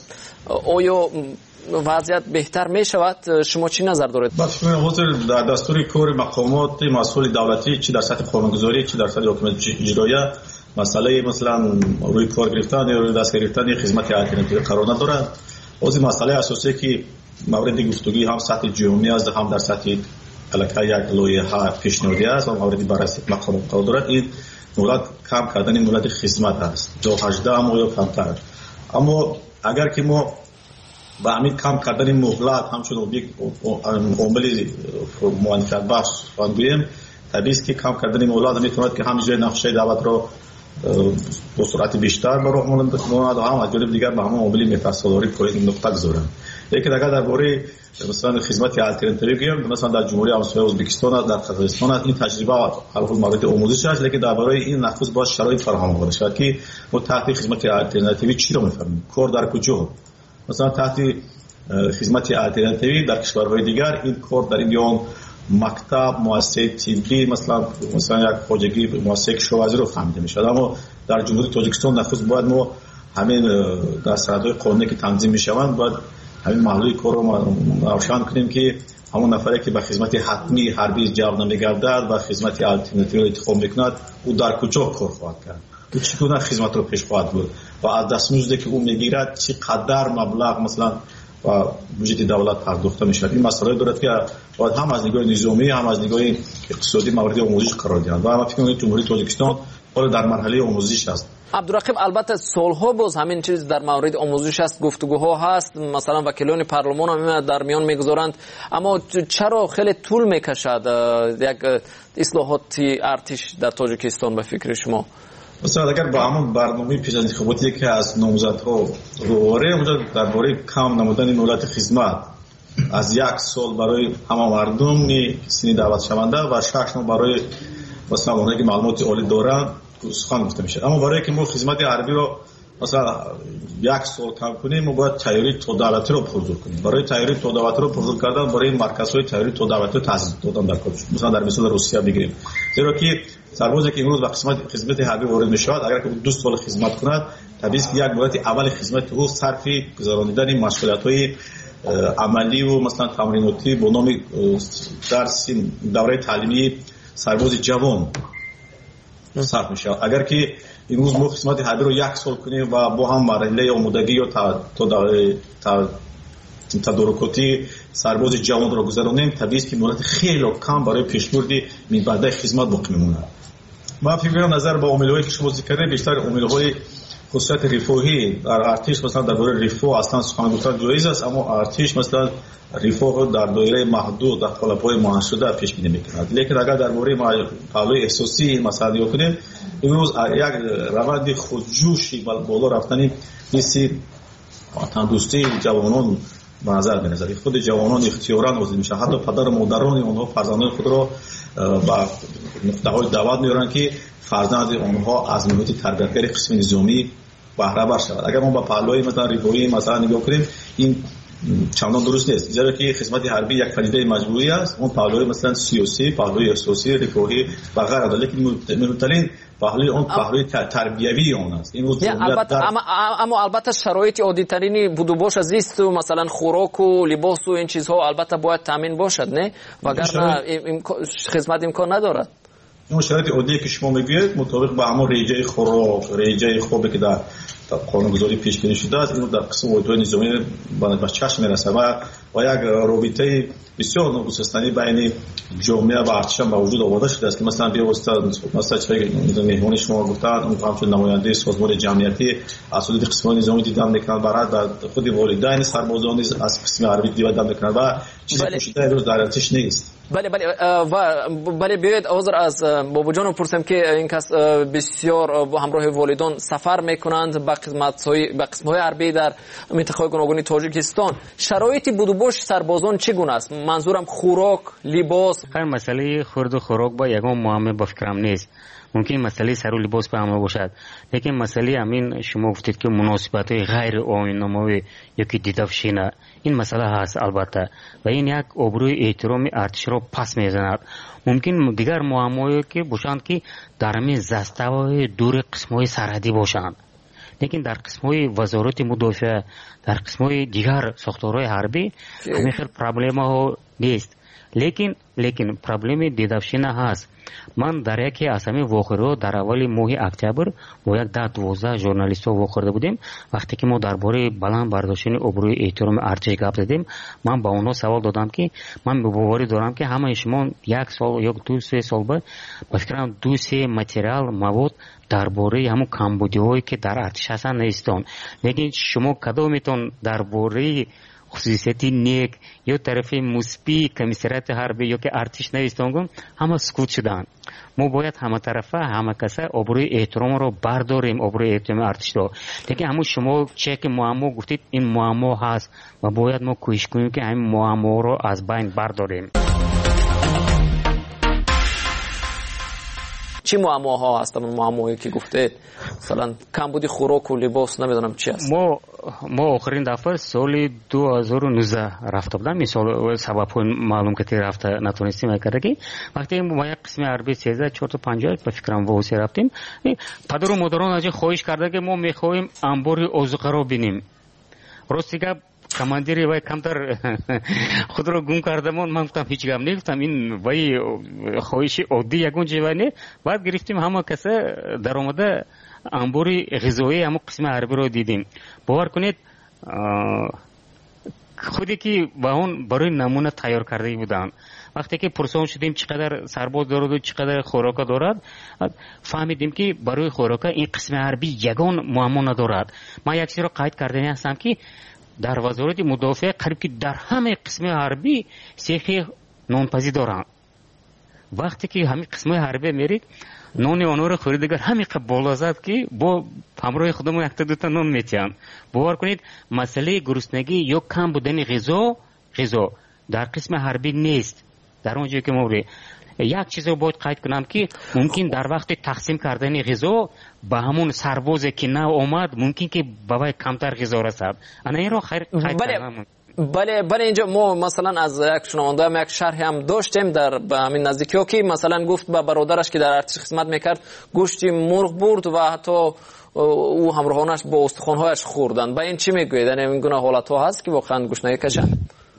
آیا وضعیت بهتر می شود؟ شما چی نظر دارید؟ حضور در دستور کار مقامات مسئول دولتی چی در سطح قانونگذاری چی در سطح حکومت اجرایی مسئله مثلا روی کار گرفتن یا روی دست گرفتن خدمت آلترناتیوی قرار ندارد. از مسئله اساسی که مورد گفتگوی هم سطح جمهوری است هم در سطح علاقه یک لایحه پیشنهادی است و مورد بررسی مقام قرار دارد. این مورد کم کردن مورد خدمت است دو هجده اما یا کمتر. اما اگر که ما با همین کم کردن مهلت همچون یک عامل موانعت بخش بگوییم طبیعی است که کم کردن مهلت میتواند که هم جای نقشه دعوت را با سرعت بیشتر برای ماند و هم از جانب دیگر به همون عامل متساوی پایین نقطه گذارند. لیکن اگر درباره مثلا خدمت آلترناتیوی بگیم مثلا در جمهوری همسایه ازبکستان در قزاقستان این تجربه حالا مورد آموزش است، لیکن درباره این نخست باید شرایط فراهم آورده شود که ما تحت خدمت آلترناتیوی چی را می‌فهمیم، کار در کجا. مثلا تحت خدمت آلترناتیوی در کشورهای دیگر این کار در این یا مکتب مؤسسه طبی مثلا مثلا یک خواجگی مؤسسه کشاورزی رو فهمیده میشد، اما در جمهوری تاجیکستان نخست باید ما همین در سرحدهای قانونی که تنظیم میشوند باید همین محلی کار رو روشن کنیم که همون نفری که به خدمت حتمی حربی جلب نمیگردد و خدمت آلترناتیوی رو انتخاب میکند او در کجا کار خواهد کرد، او چگونه خدمت رو پیش خواهد برد و از دستمزدی که او میگیرد چقدر مبلغ مثلا و بودجه دولت پرداخته میشود. این مسئله دارد که باید هم از نگاه نظامی هم از نگاه اقتصادی مورد آموزش قرار گیرد و من فکر می‌کنم جمهوری تاجیکستان حالا در مرحله آموزش است. عبدالرقیب البته سالها باز همین چیز در مورد آموزش است، گفتگوها هست، مثلا وکیلان پارلمان هم در میان میگذارند، اما چرا خیلی طول میکشد یک اصلاحات ارتش در تاجیکستان به فکر شما؟ مثلا اگر با همون برنامه پیش از انتخاباتی که از نامزدها رواره اونجا درباره کم نمودن مهلت خدمت از یک سال برای همه مردم سنی دعوت شونده و شش ماه برای مثلا اونایی که معلومات عالی دارن سخن گفته میشه. اما برای که ما خدمت حربی رو مثلا یک سال کم کنیم ما باید تیاری تو دولتی رو پرزور کنیم. برای تیاری تو دولتی رو پرزور کردن برای مرکزهای تیاری تو دولتی رو تأسیس دادن در کار مثلا در مثال روسیه بگیریم، زیرا که سربازی که امروز به خدمت خدمت حربی وارد میشود اگر که دو سال خدمت کند طبیعی است که یک مدت اول خدمت او صرف گذراندن مشغولیت‌های عملی و مثلا تمریناتی با نام درس دوره تعلیمی سرباز جوان صرف میشه. اگر که امروز ما خدمت حربی رو یک سال کنیم و با هم مرحله آمادگی یا تا تدارکاتی سرباز جوان رو گذرانیم طبیعی است که مدت خیلی کم برای پیشبردی من بعد خدمت باقی میمونه. من فکر می‌کنم نظر با عامل‌هایی که شما ذکر کردید بیشتر عامل‌های خصوصیت رفاهی در ارتش مثلا درباره رفاه اصلا سخن گفتن جایز است، اما ارتش مثلا رفاه در دایره محدود در قالب‌های معین شده پیش بینی می‌کند. لیکن اگر درباره پهلوی احساسی مثلا نگاه کنیم امروز یک روند خودجوشی بالا رفتنی مثل وطن دوستی جوانان به نظر می‌رسد. خود جوانان اختیاراً وارد میشن، حتی پدر و مادران اونها فرزندان خود را با نقطه‌های دعوت می‌آورند که فرزند اونها از محیط تربیتگری قسم نظامی بهره بر شود. اگر ما با پهلوی مثلا رفاهی مثلا نگاه کنیم این چندان درست نیست، زیرا که خدمت حربی یک پدیده مجبوری است. اون پهلوی مثلا سیاسی، پهلوی احساسی، رفاهی و غیره، لیکن مهمترین پهلوی اون پهلوی تربیوی اون است. این البته در... اما اما البته شرایط عادی ترینی بود و باشه زیست و مثلا خوراک و لباس و این چیزها البته باید تامین باشد، نه؟ وگرنه خدمت امکان ندارد. این شرایط عادی که شما میگید مطابق با همون ریجه خوراک، ریجه خوبی که در قانونگذاری پیش بینی شده است، اینو در قسم واحدهای نظامی به چشم میرسه و و یک رابطه بسیار نگسستنی بین جامعه و ارتش به وجود آورده شده است که مثلا بیوسته مثلا چه مهمان شما گفتن اون همچون نماینده سازمان جمعیتی از حدود قسم نظامی دیدن میکنن برای خود والدین سربازان از قسم عربی دیدن میکنن و چیزی پوشیده امروز در ارتش نیست. بله بله و بله بیاید عذر از بابا جان پرسم که این کس بسیار با همراه والدان سفر میکنند به قسمت‌های به قسم‌های حربی در منطقه گوناگون تاجیکستان. شرایط بود و باش سربازان چگونه است؟ منظورم خوراک، لباس. خیر مسئله خورد و خوراک با یگان معامله با فکرم نیست. ممکن مسئله سر و لباس به همه باشد، لیکن مسئله همین شما گفتید که مناسبت های غیر آیین‌نمایی یکی دیدافشینه، این مسئله هست البته و این یک آبروی احترام ارتش را پس میزند. ممکن دیگر معامله‌ای که باشند که در همین زسته‌های دور قسم‌های سرحدی باشند، لیکن در قسم‌های وزارت مدافع، در قسم‌های دیگر ساختارهای حربی همین خیلی پرابلم ها نیست. لیکن لیکن پرابلم دیدافشینه هست. من در یکی از همین واقعه در اول ماه اکتبر با یک ده دوازده ژورنالیست ها واقع بودیم. وقتی که ما درباره بلند برداشتن آبروی احترام ارتش گپ زدیم، من با اونها سوال دادم که من باوری دارم که همه شما یک سال یا دو سه سال بعد با فکرم دو سه متریال مواد درباره همون کمبودی‌هایی که در ارتش هستن نیستن، لیکن شما کدومتون درباره خصوصیتی نیک یا طرف مثبت کمیسریت حربی یا که ارتش نیستن همه سکوت شدن. ما باید همه طرفه همه کسا آبروی احترام رو برداریم، آبروی احترام ارتش رو. لیکن همون شما چه که معما گفتید این معما هست و باید ما کوشش کنیم که همین معما رو از بین برداریم. چی معماها هستن اون معماهایی که گفتید؟ مثلا کمبودی خوراک و لباس، نمیدونم چی هست. ما ما آخرین دفعه سال دو هزار و نوزده رفته بودم، مثال سبب معلوم که رفته نتونستیم کردگی. وقتی ما یک قسم عربی سیزده چهار تا پنجاه به فکرم واسه رفتیم، پدر و مادران از خواهش کرده که ما میخوایم انبار آذوقه رو ببینیم. راستی که کماندیری وای کمتر خود رو گم کردم، من گفتم هیچ گم نگفتم، این وای خواهش عادی یگون جوانی. بعد گرفتیم همه کسا در اومده انباری غذایی همه قسم عربی رو دیدیم. باور کنید خودی که با اون برای نمونه تیار کرده بودن. وقتی که پرسان شدیم چقدر سرباز دارد و چقدر خوراک دارد، فهمیدیم که برای خوراک این قسم عربی یگان معما ندارد. من یک چیز رو قید کردنی هستم که در وزارت مدافع قریب که در همه قسم حربی سیخ نانپزی دارن. وقتی که همین قسم حربی میرید نان آنها رو خوریدگر همین بالا زد که با همراه خودمون یک تا دو تا نان میتیم. باور کنید مسئله گرسنگی یا کم بودن غذا غذا در قسم حربی نیست. در اونجایی که ما یک چیز رو باید قید کنم که ممکن در وقت تقسیم کردن غذا به همون سربازی که نه اومد ممکن که بابای کمتر غذا رسد. انا این رو خیر قید کردم. بله بله اینجا ما مثلا از یک شنونده هم یک شرح هم داشتیم در به همین نزدیکی ها که مثلا گفت به برادرش که در ارتش خدمت میکرد گوشتی مرغ برد و حتی او همراهانش با استخوانهایش خوردن. با این چی میگوید؟ یعنی این گونه حالت ها هست که واقعا گوشت کشن؟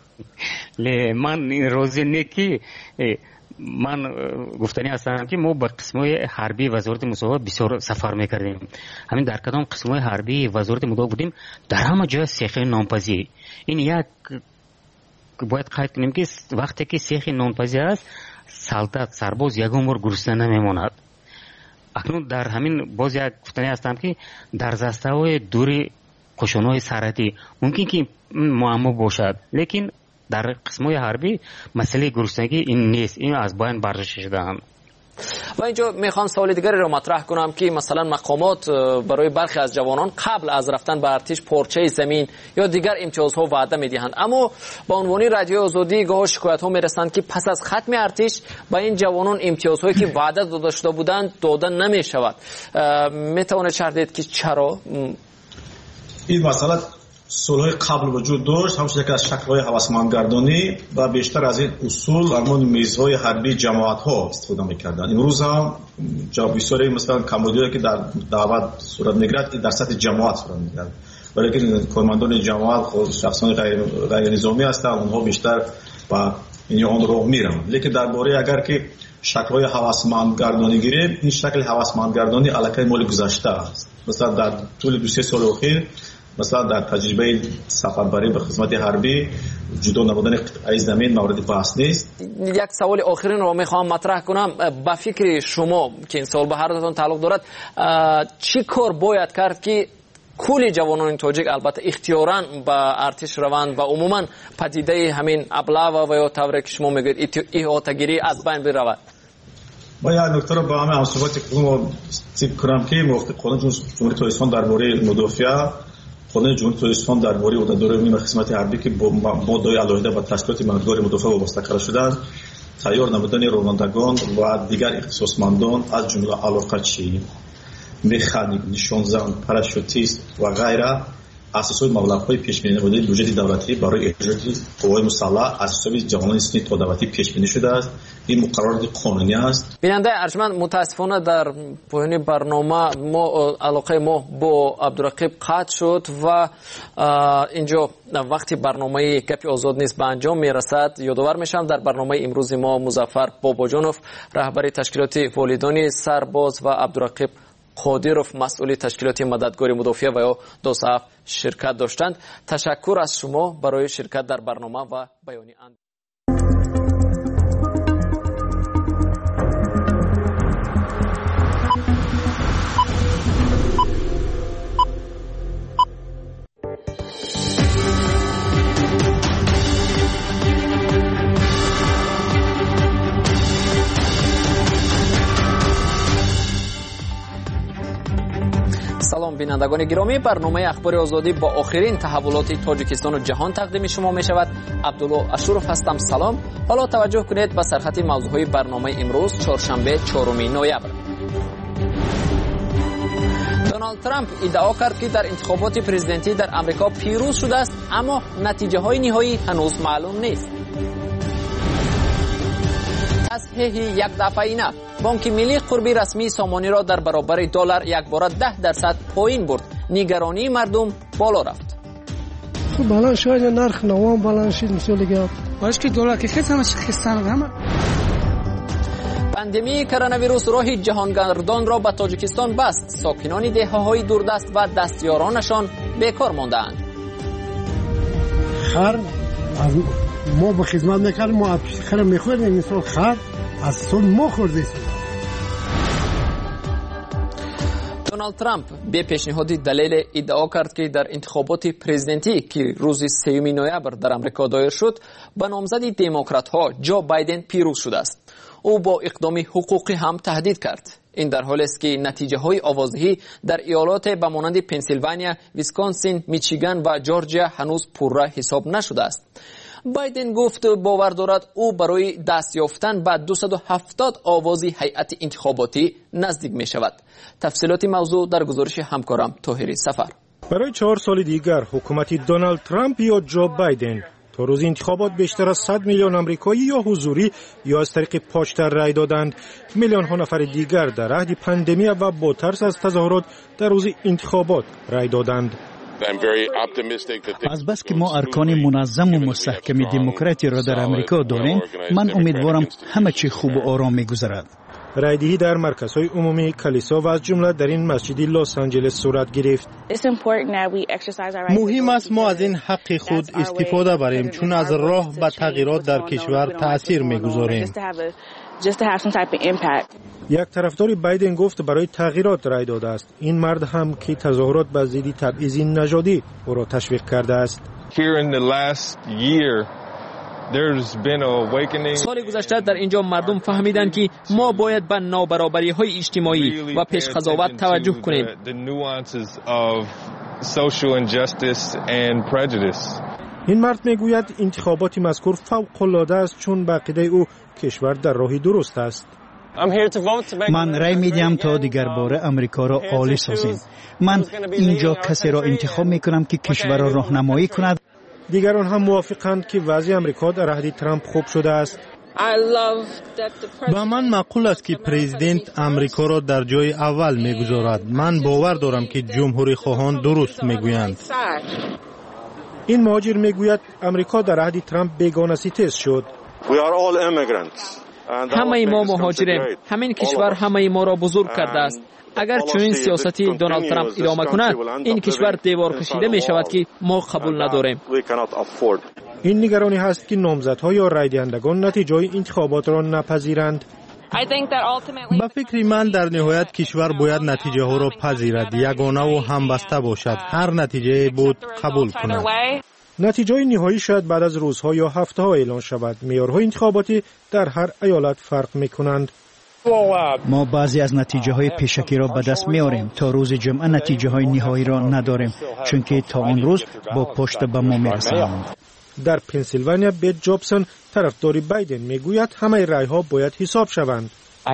لی من این روزی نیکی من گفتنی هستم که ما با قسمای حربی وزارت مدافع بسیار سفر میکردیم. همین در کدام قسمای حربی وزارت مدافع بودیم در همه جای سیخ نانپزی. این یک باید قید کنیم که وقتی که سیخ نانپزی است سلطت سرباز یگان بار گرسنه نمیماند. اکنون در همین باز یک گفتنی هستم که در زسته‌های دوری قشون‌های سرحدی ممکن که معما باشد، لیکن در قسمای حربی مسئله گرسنگی این نیست، این از بین برداشته شده هم. و اینجا میخوام سوال دیگری رو مطرح کنم که مثلا مقامات برای برخی از جوانان قبل از رفتن به ارتش پارچه زمین یا دیگر امتیازها وعده میدهند، اما با عنوان رادیو آزادی گاه شکایت ها میرسند که پس از ختم ارتش با این جوانان امتیازهایی که وعده داده شده بودند داده نمیشود. میتونه شرح دهید که چرا؟ این مسئله سالهای قبل وجود داشت، همچنین که از شکل‌های هوسمندگردانی و بیشتر از این اصول همون میزهای حربی جماعت ها استفاده میکردن. امروز هم جواب بسیاری مثلا کمبودی که در دعوت صورت میگیرد در سطح جماعت صورت میگیرد، ولی که کارمندان جماعت خود شخصان غیر غیر نظامی هستند، اونها بیشتر و این آن راه میرن. لیکن درباره اگر که شکل‌های هوسمندگردانی گیریم، این شکل هوسمندگردانی علاقه مال گذشته است. مثلا در طول دو سه سال اخیر مثلا در تجربه سفربری به خدمت حربی جدا نبودن قطعه زمین مورد بحث نیست. یک سوال آخرین رو میخوام مطرح کنم. با فکر شما که این سوال به هر دوتون تعلق دارد، چی کار باید کرد که کل جوانان تاجیک البته اختیاراً با ارتش روند و عموما پدیده همین ابلاغ و یا طوری که شما میگید احاطه‌گیری از بین برود؟ با یک نکته رو با همه همصحبت کنم تیپ کنم که موقع قانون جمهوری اسلامی درباره مدافع، قانون جمهوری اسلامی درباره عهدهداران خدمت حربی که با ماده‌های علاوه بر تشکیلات مددگار مدافع وابسته کرده شده است، تیار نبودن رانندگان و دیگر اختصاصمندان از جمله علاقه‌چی، مکانیک، نشانزن، پاراشوتیست و غیره اساسای مبلغ‌های پیش‌بینی نموده بودجه دولتی برای اجرای قوای مسلح از حساب جوانان سنی تا دولتی پیش‌بینی شده است. این مقررات قانونی است. بیننده ارجمند، متاسفانه در پایان برنامه ما علاقه ما با عبدالرقیب قطع شد و اینجا وقتی برنامه گپ آزاد نیست به انجام میرسد. یادآور میشم در برنامه امروز ما مظفر باباجانوف رهبر تشکیلات والدان سرباز و عبدالرقیب قادروف مسئول تشکیلات مددگار مدافع و یا دو-صف شرکت داشتند. تشکر از شما برای شرکت در برنامه و بیانی اند. سلام بینندگان گرامی، برنامه اخبار آزادی با آخرین تحولات تاجیکستان و جهان تقدیم شما می شود. عبدالله اشورف هستم. سلام. حالا توجه کنید به سرخط موضوعهای برنامه امروز چهارشنبه چهارم نوامبر. دونالد ترامپ ادعا کرد که در انتخابات پرزیدنتی در آمریکا پیروز شده است، اما نتیجه های نهایی هنوز معلوم نیست. تصحیح یک دفعه نه، بانک ملی قربی رسمی سامانی را در برابر دلار یک بار ده درصد پایین برد. نگرانی مردم بالا رفت. خب بالا شاید نرخ نوام بالا شد مثل گپ. باش که دلار که خیلی همش خستان همه. پاندمی کرونا ویروس راه جهانگردان را به تاجیکستان بست. ساکنان دهه‌های دوردست و دستیارانشان بیکار ماندند. خر ما به خدمت نکردیم، ما خر میخوردیم، مثلا خر از سال ما خوردیم. دونالد ترامپ به پیشنهاد دلیل ادعا کرد که در انتخابات پرزیدنتی که روز سوم نوامبر در آمریکا دایر شد به نامزد دموکرات ها جو بایدن پیروز شده است. او با اقدام حقوقی هم تهدید کرد. این در حالی است که نتیجه های آوازدهی در ایالات به مانند پنسیلوانیا، ویسکانسین، میچیگان و جورجیا هنوز پرراه حساب نشده است. بایدن گفت باور دارد او برای دست یافتن به دویست و هفتاد آواز هیئت انتخاباتی نزدیک می شود. تفصیلات موضوع در گزارش همکارم طاهری سفر. برای چهار سال دیگر حکومت دونالد ترامپ یا جو بایدن تا روز انتخابات بیشتر از صد میلیون آمریکایی یا حضوری یا از طریق پاچتر رای دادند. میلیون ها نفر دیگر در عهد پاندمی و با ترس از تظاهرات در روز انتخابات رای دادند. از بس که ما ارکان منظم و مستحکم دموکراتی را در امریکا داریم، من امیدوارم همه چی خوب و آرام می‌گذرد. رایدهی در مرکزهای عمومی کلیسا و از جمله در این مسجد لس آنجلس صورت گرفت. مهم است ما از این حق خود استفاده بریم، چون از راه به تغییرات در کشور تأثیر می‌گذاریم. یک طرفدار بایدن گفت برای تغییرات رای داده است. این مرد هم که تظاهرات به ضد تبعیض نژادی او را تشویق کرده است. سال گذشته در اینجا مردم فهمیدند که ما باید به نابرابری های اجتماعی و پیش قضاوت توجه کنیم. این مرد میگوید انتخابات مذکور فوق العاده است، چون به عقیده او کشور در راه درست است. من رای میدیم تا دیگر باره امریکا را عالی سازیم. من اینجا کسی را انتخاب میکنم که کشور را راهنمایی کند. دیگران هم موافقند که وضع امریکا در عهد ترامپ خوب شده است. با من معقول است که پرزیدنت امریکا را در جای اول میگذارد. من باور دارم که جمهوری خواهان درست میگویند. این مهاجر میگوید امریکا در عهد ترامپ بیگانه ستیز شد. همه ما مهاجریم. همین کشور همه ما را بزرگ کرده است. اگر چنین سیاستی دونالد ترامپ ادامه کند، این کشور دیوار کشیده می شود که ما قبول نداریم. این نگرانی هست که نامزدها یا رای دهندگان نتیجه انتخابات را نپذیرند. به فکر من در نهایت کشور باید نتیجه ها را پذیرد، یگانه و همبسته باشد. هر نتیجه بود قبول کند. نتیجه نهایی شاید بعد از روزها یا هفته ها اعلان شود. معیارهای انتخاباتی در هر ایالت فرق می کنند. ما بعضی از نتیجه های پیشکی را به دست می آوریم. تا روز جمعه نتیجه های نهایی را نداریم، چون که تا آن روز با پشت به ما می رسند. در پنسیلوانیا بیت جابسون طرفدار بایدن می گوید همه رای ها باید حساب شوند.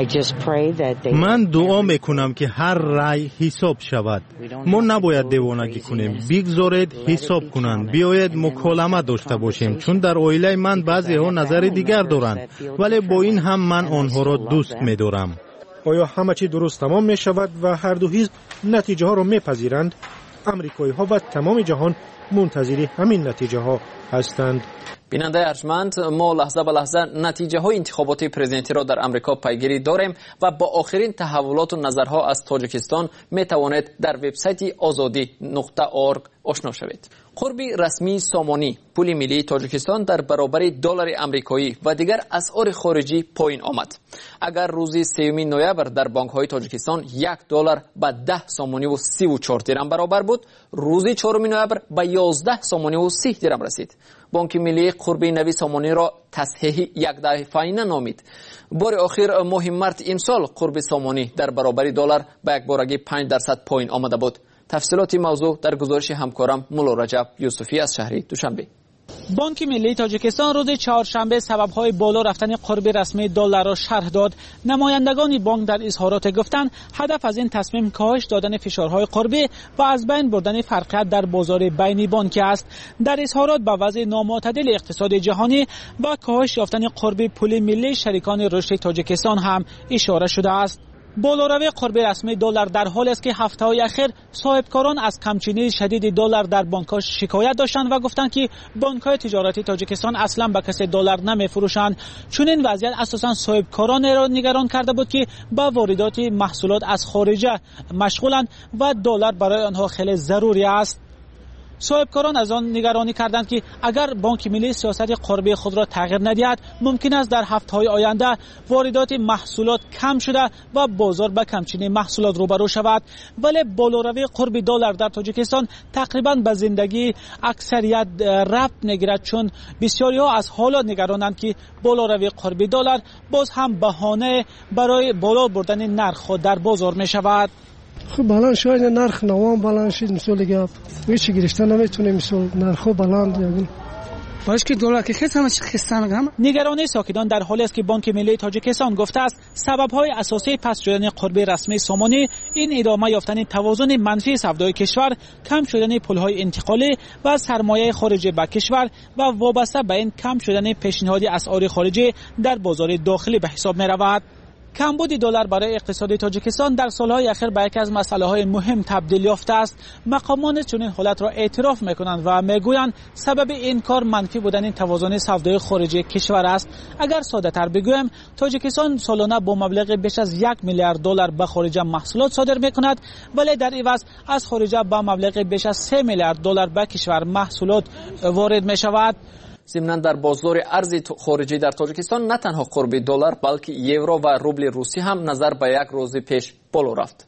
من دعا میکنم که هر رای حساب شود. ما نباید دیوانگی کنیم. بگذارید حساب کنند. بیایید مکالمه داشته باشیم، چون در اویله من بعضی ها نظر دیگر دارند، ولی با این هم من آنها را دوست می‌دارم. آیا همه چی درست تمام می شود و هر دو حزب نتیجه ها را میپذیرند؟ امریکایی ها و تمام جهان منتظر همین نتیجه ها هستند. بیننده ارجمند، ما لحظه به لحظه نتیجه های انتخابات پرزیدنتی را در امریکا پیگیری داریم و با آخرین تحولات و نظرها از تاجیکستان می توانید در وبسایت آزادی نقطه اورگ آشنا شوید. قرب رسمی سامانی پول ملی تاجیکستان در برابر دلار آمریکایی و دیگر اسعار خارجی پایین آمد. اگر روز سوم نوامبر در بانک های تاجیکستان یک دلار به ده سامانی و سی و چهار درم برابر بود، روز چهارم نوامبر به یازده سامانی و سی درم رسید. بانک ملی قرب نوی سامانی را تصحیح یک دفعه‌انه نامید. بار آخر ماه مارس امسال قرب سامانی در برابر دلار به یک بارگی پنج درصد پایین آمده بود. تفصیلات موضوع در گزارش همکارم مولا رجب یوسفی از شهری دوشنبه. بانک ملی تاجیکستان روز چهارشنبه سبب‌های بالا رفتن قرب رسمی دلار را شرح داد. نمایندگان بانک در اظهارات گفتند هدف از این تصمیم کاهش دادن فشارهای قربی و از بین بردن فرقیت در بازار بین بانکی است. در اظهارات به وضع نامعتدل اقتصاد جهانی و کاهش یافتن قرب پول ملی شریکان رشد تاجیکستان هم اشاره شده است. بالاروی قرب رسمی دلار در حالی است که هفته‌های اخیر صاحبکاران از کمچینی شدید دلار در بانک‌ها شکایت داشتند و گفتند که بانک‌های تجارتی تاجیکستان اصلا به کسی دلار نمی‌فروشند. چون این وضعیت اساساً صاحبکاران را نگران کرده بود که با واردات محصولات از خارج مشغولند و دلار برای آنها خیلی ضروری است. صاحبکاران از آن نگرانی کردند که اگر بانک ملی سیاست قربی خود را تغییر ندهد، ممکن است در هفته‌های آینده واردات محصولات کم شده و بازار به کمچینی محصولات روبرو شود. ولی بالاروی قرب دلار در تاجیکستان تقریبا به زندگی اکثریت ربط نگیرد، چون بسیاری ها از حالا نگرانند که بالاروی قرب دلار باز هم بهانه برای بالا بردن نرخ در بازار می شود. خب بلند شاید نرخ نوام بلند شد، مثل گپ هیچ گرفتن نمیتونه، مثل نرخ بلند یعنی باش که دلار که خیلی همش خسته میگم. نگرانی ساکنان در حالی است که بانک ملی تاجیکستان گفته است سبب‌های اساسی پس شدن قرب رسمی سامانی این ادامه یافتن توازن منفی سودای کشور، کم شدن پول‌های انتقالی و سرمایه خارجی به کشور و وابسته به این کم شدن پیشنهاد اسعار خارجی در بازار داخلی به حساب می‌رود. کمبود دلار برای اقتصاد تاجیکستان در سالهای اخیر به یکی از مسائل مهم تبدیل یافته است. مقامان چنین حالت را اعتراف میکنند و میگویند سبب این کار منفی بودن توازن سودای خارجی کشور است. اگر ساده تر بگویم، تاجیکستان سالانه با مبلغ بیش از یک میلیارد دلار به خارج محصولات صادر میکند، ولی در عوض از خارج با مبلغ بیش از سه میلیارد دلار به کشور محصولات وارد میشود. ضمناً در بازار ارز خارجی در تاجیکستان نه تنها قرب دلار بلکه یورو و روبل روسی هم نظر به یک روز پیش بالا رفت.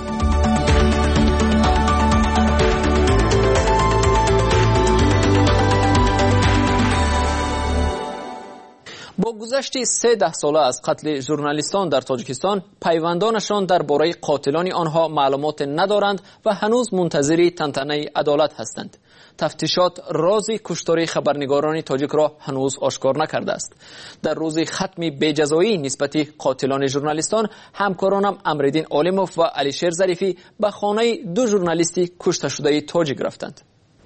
با گذشت سه ده ساله از قتل ژورنالیستان در تاجیکستان، پیوندانشان درباره قاتلان آنها معلومات ندارند و هنوز منتظر تنتنه عدالت هستند. تفتیشات راز کشتار خبرنگاران تاجیک را هنوز آشکار نکرده است. در روز ختم بی‌جزایی نسبت قاتلان ژورنالیستان، همکارانم امرالدین عالموف و علیشیر ظریفی به خانه دو ژورنالیستی کشته شده تاجیک رفتند.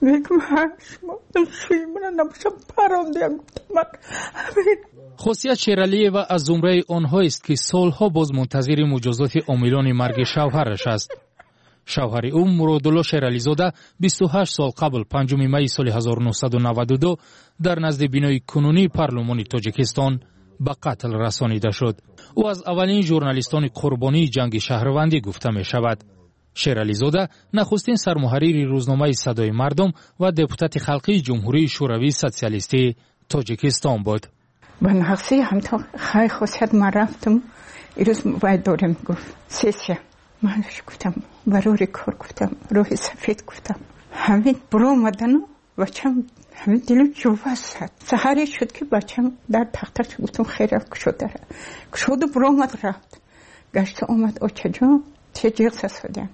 خاصیت شیرالی و از زمره آنها است که سالها باز منتظر مجازات عاملان مرگ شوهرش است. شوهر او مرادالله شیرالی زاده بیست و هشت سال قبل پنجم می سال هزار و نهصد و نود و دو در نزد بینای کنونی پارلمان تاجیکستان به قتل رسانیده شد. او از اولین ژورنالیستان قربانی جنگ شهروندی گفته می شود. شیرعلی زاده نخستین سرمحریر روزنامه صدای مردم و دپوتات خلقی جمهوری شوروی سوسیالیستی تاجیکستان بود. به نحسی هم تا خیلی خواست من رفتم ایروز باید دارم گفت سیسیا من گفتم بروری کار گفتم روح سفید گفتم همین برو آمدن و بچم همین دلم جوه زد. سحری شد که بچم در تختش گفتم خیلی کشوده کشوده برو آمد رفت گشت آمد اوچه جان چه جیغ سسودم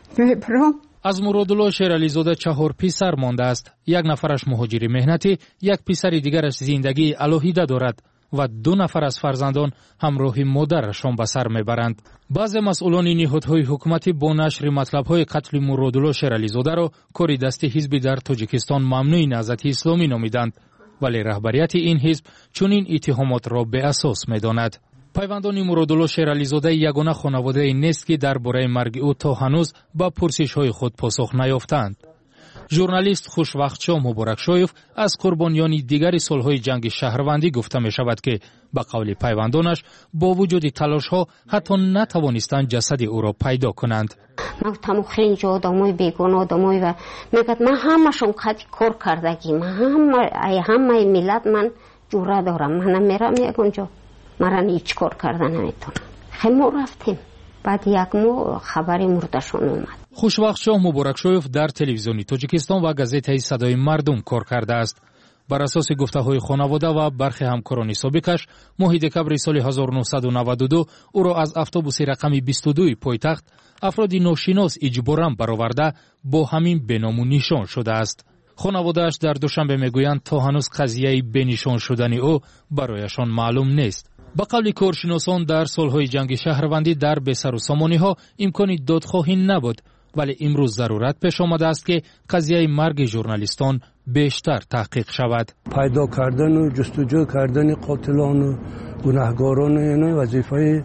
برو. از مرادالله شیرعلی زاده چهار پسر مانده است. یک نفرش مهاجر مهنتی، یک پسر دیگرش زندگی الوهیده دارد و دو نفر از فرزندان همراه مادرشان به سر میبرند. بعضی مسئولان نهادهای حکومتی با نشر مطلب‌های قتل مرادالله شیرعلی زاده را کار دست حزبی در تاجیکستان ممنوع نهضت اسلامی نامیدند، ولی رهبریت این حزب چنین اتهامات را به اساس می‌داند. پیوندان مرادالله شیرعلی زاده یگانه خانواده نیست که درباره مرگ او تا هنوز به پرسش‌های خود پاسخ نیافتند. ژورنالیست خوشوقت‌شاه مبارکشایف از قربانیان دیگر سالهای جنگ شهروندی گفته می شود که به قول پیوندانش با وجود تلاش‌ها حتی نتوانستند جسد او را پیدا کنند. من تمخرین جو آدمای بیگانه آدمای و میگد من همشون خطی کار کردگی من همه همه ملت من جوره دارم من میرم یک اونجا مرا هیچ کار کردن نمیتونم. خیلی ما رفتیم بعد یک ماه خبری مردشون اومد. خوشوقت‌شاه مبارکشایف در تلویزیون تاجیکستان و گازیته صدای مردم کار کرده است. بر اساس گفته‌های خانواده و برخی همکاران سابقش ماه دکبر سال هزار و نهصد و نود و دو او را از اتوبوس رقم بیست و دو پایتخت افراد ناشناس اجباراً برآورده با همین بنام و نشان شده است. خانواده‌اش در دوشنبه میگویند تا هنوز قضیه بنشان شدن او برایشان معلوم نیست. با قول کارشناسان در سالهای جنگ شهروندی در بسر و سامانی‌ها امکانی دادخواهی نبود، ولی امروز ضرورت پیش آمده است که قضیه مرگ ژورنالیستان بیشتر تحقیق شود. پیدا کردن و جستجو کردن قاتلان و گناهکاران اینا وظیفه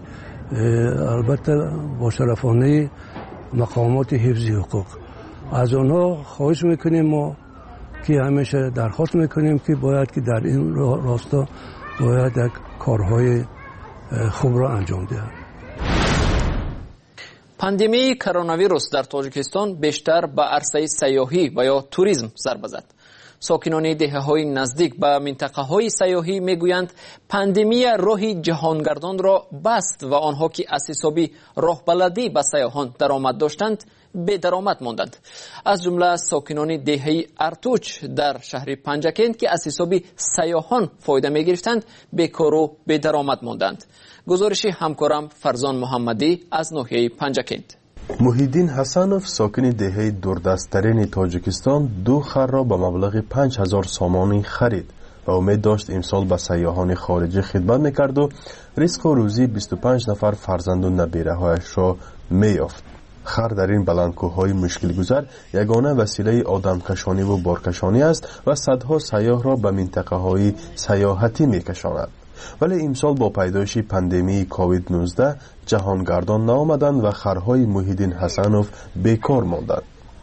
البته با شرفانه مقامات حفظی حقوق. از آنها خواهش میکنیم ما که همیشه درخواست میکنیم که باید که در این راستا باید یک کارهای خوب را انجام دهند. پاندمی کرونا ویروس در تاجیکستان بیشتر به عرصه سیاحی و یا توریسم ضربه زد. ساکنان دهه‌های نزدیک به منطقه‌های سیاحی میگویند پاندمی راه جهانگردان را بست و آنها که از حسابی راهبلدی به سیاحان درآمد داشتند به درآمد ماندند. از جمله ساکنان دهه ارتوچ در شهر پنجکند که از حسابی سیاحان فایده می‌گرفتند بیکار و به درآمد ماندند. گزارش همکارم فرزان محمدی از ناحیه پنجکند. محیدین حسنوف ساکن دهه دوردست‌ترین تاجیکستان دو خر را به مبلغ پنج هزار سامانی خرید و امید داشت امسال به سیاحان خارجی خدمت میکرد و رزق و روزی بیست و پنج نفر فرزند و نبیره‌هایش را میافت. خر در این بلندکوه‌های مشکل گذر یگانه وسیله آدمکشانی و بارکشانی است و صدها سیاح را به منطقه‌های سیاحتی میکشاند. ولی امسال با پیدایش پاندمی کووید نوزده جهانگردان نآمدند و خرهای محیدین حسنوف بیکار ماندند.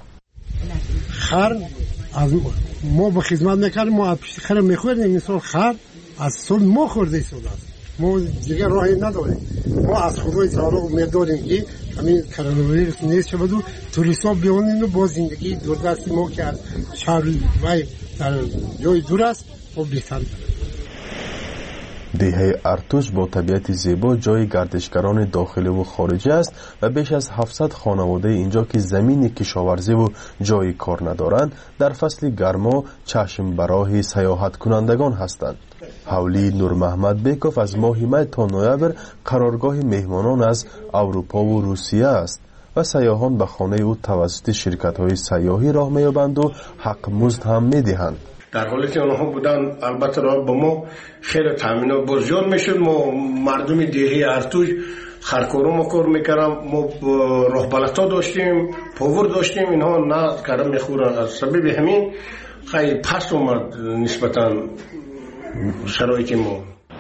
خر از ما به خدمت میکردیم، ما پیش خر میخوردیم. مثلا خر از سال ما خورده سال است، ما دیگه راهی نداریم. ما از خدای تعالی امید داریم که همین کرونا ویروس نیست شود و توریست‌ها بیان و با زندگی دوردست ما که از شهر و در جای دور است و بهتر. دهه ارتوش با طبیعت زیبا جای گردشگران داخلی و خارجی است و بیش از هفتصد خانواده اینجا که زمین کشاورزی و جای کار ندارند در فصل گرما چشم برای سیاحت کنندگان هستند. حولی نور محمد بیکوف از ماه می تا نوامبر قرارگاه مهمانان از اروپا و روسیه است و سیاحان به خانه او توسط شرکت‌های سیاحی راه می‌یابند و حق مزد هم می‌دهند. در حالی که آنها بودن البته را با ما خیلی تامین بزرگ میشد. ما مردم دهه ارتوش خرکارو ما کار میکردم، ما راهبلتا داشتیم، پاور داشتیم، اینها نه کردن میخورن. از سبب همین خیلی پس اومد نسبتا شرایط ما.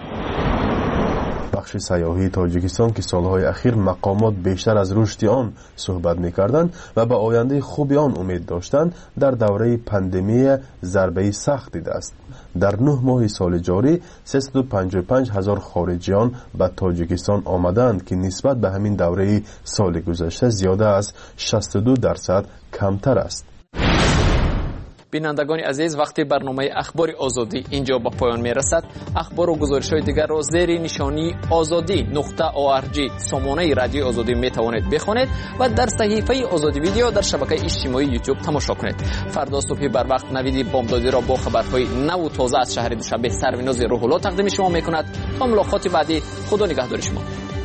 بخش سیاحی تاجیکستان که سالهای اخیر مقامات بیشتر از رشد آن صحبت می‌کردند و به آینده خوب آن امید داشتند، در دوره پاندمی ضربه سخت دیده است. در نه ماه سال جاری سیصد و پنجاه و پنج هزار خارجیان به تاجیکستان آمدند که نسبت به همین دوره سال گذشته زیاده از شصت و دو درصد کمتر است. بینندگان عزیز، وقتی برنامه اخبار آزادی اینجا به پایان می رسد، اخبار و گزارش‌های دیگر را زیر نشانی آزادی نقطه او آر جی سامانه رادیو آزادی می توانید بخوانید و در صحیفه آزادی ویدیو در شبکه اجتماعی یوتیوب تماشا کنید. فردا صبح بر وقت نوید بامدادی را با خبرهای نو و تازه از شهر دوشنبه سروناز روح الله تقدیم شما می کند. تا ملاقات بعدی، خدا نگهدار شما.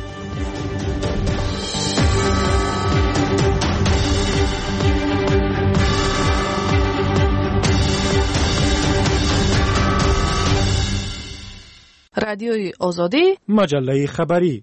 رادیوی آزادی، مجله خبری.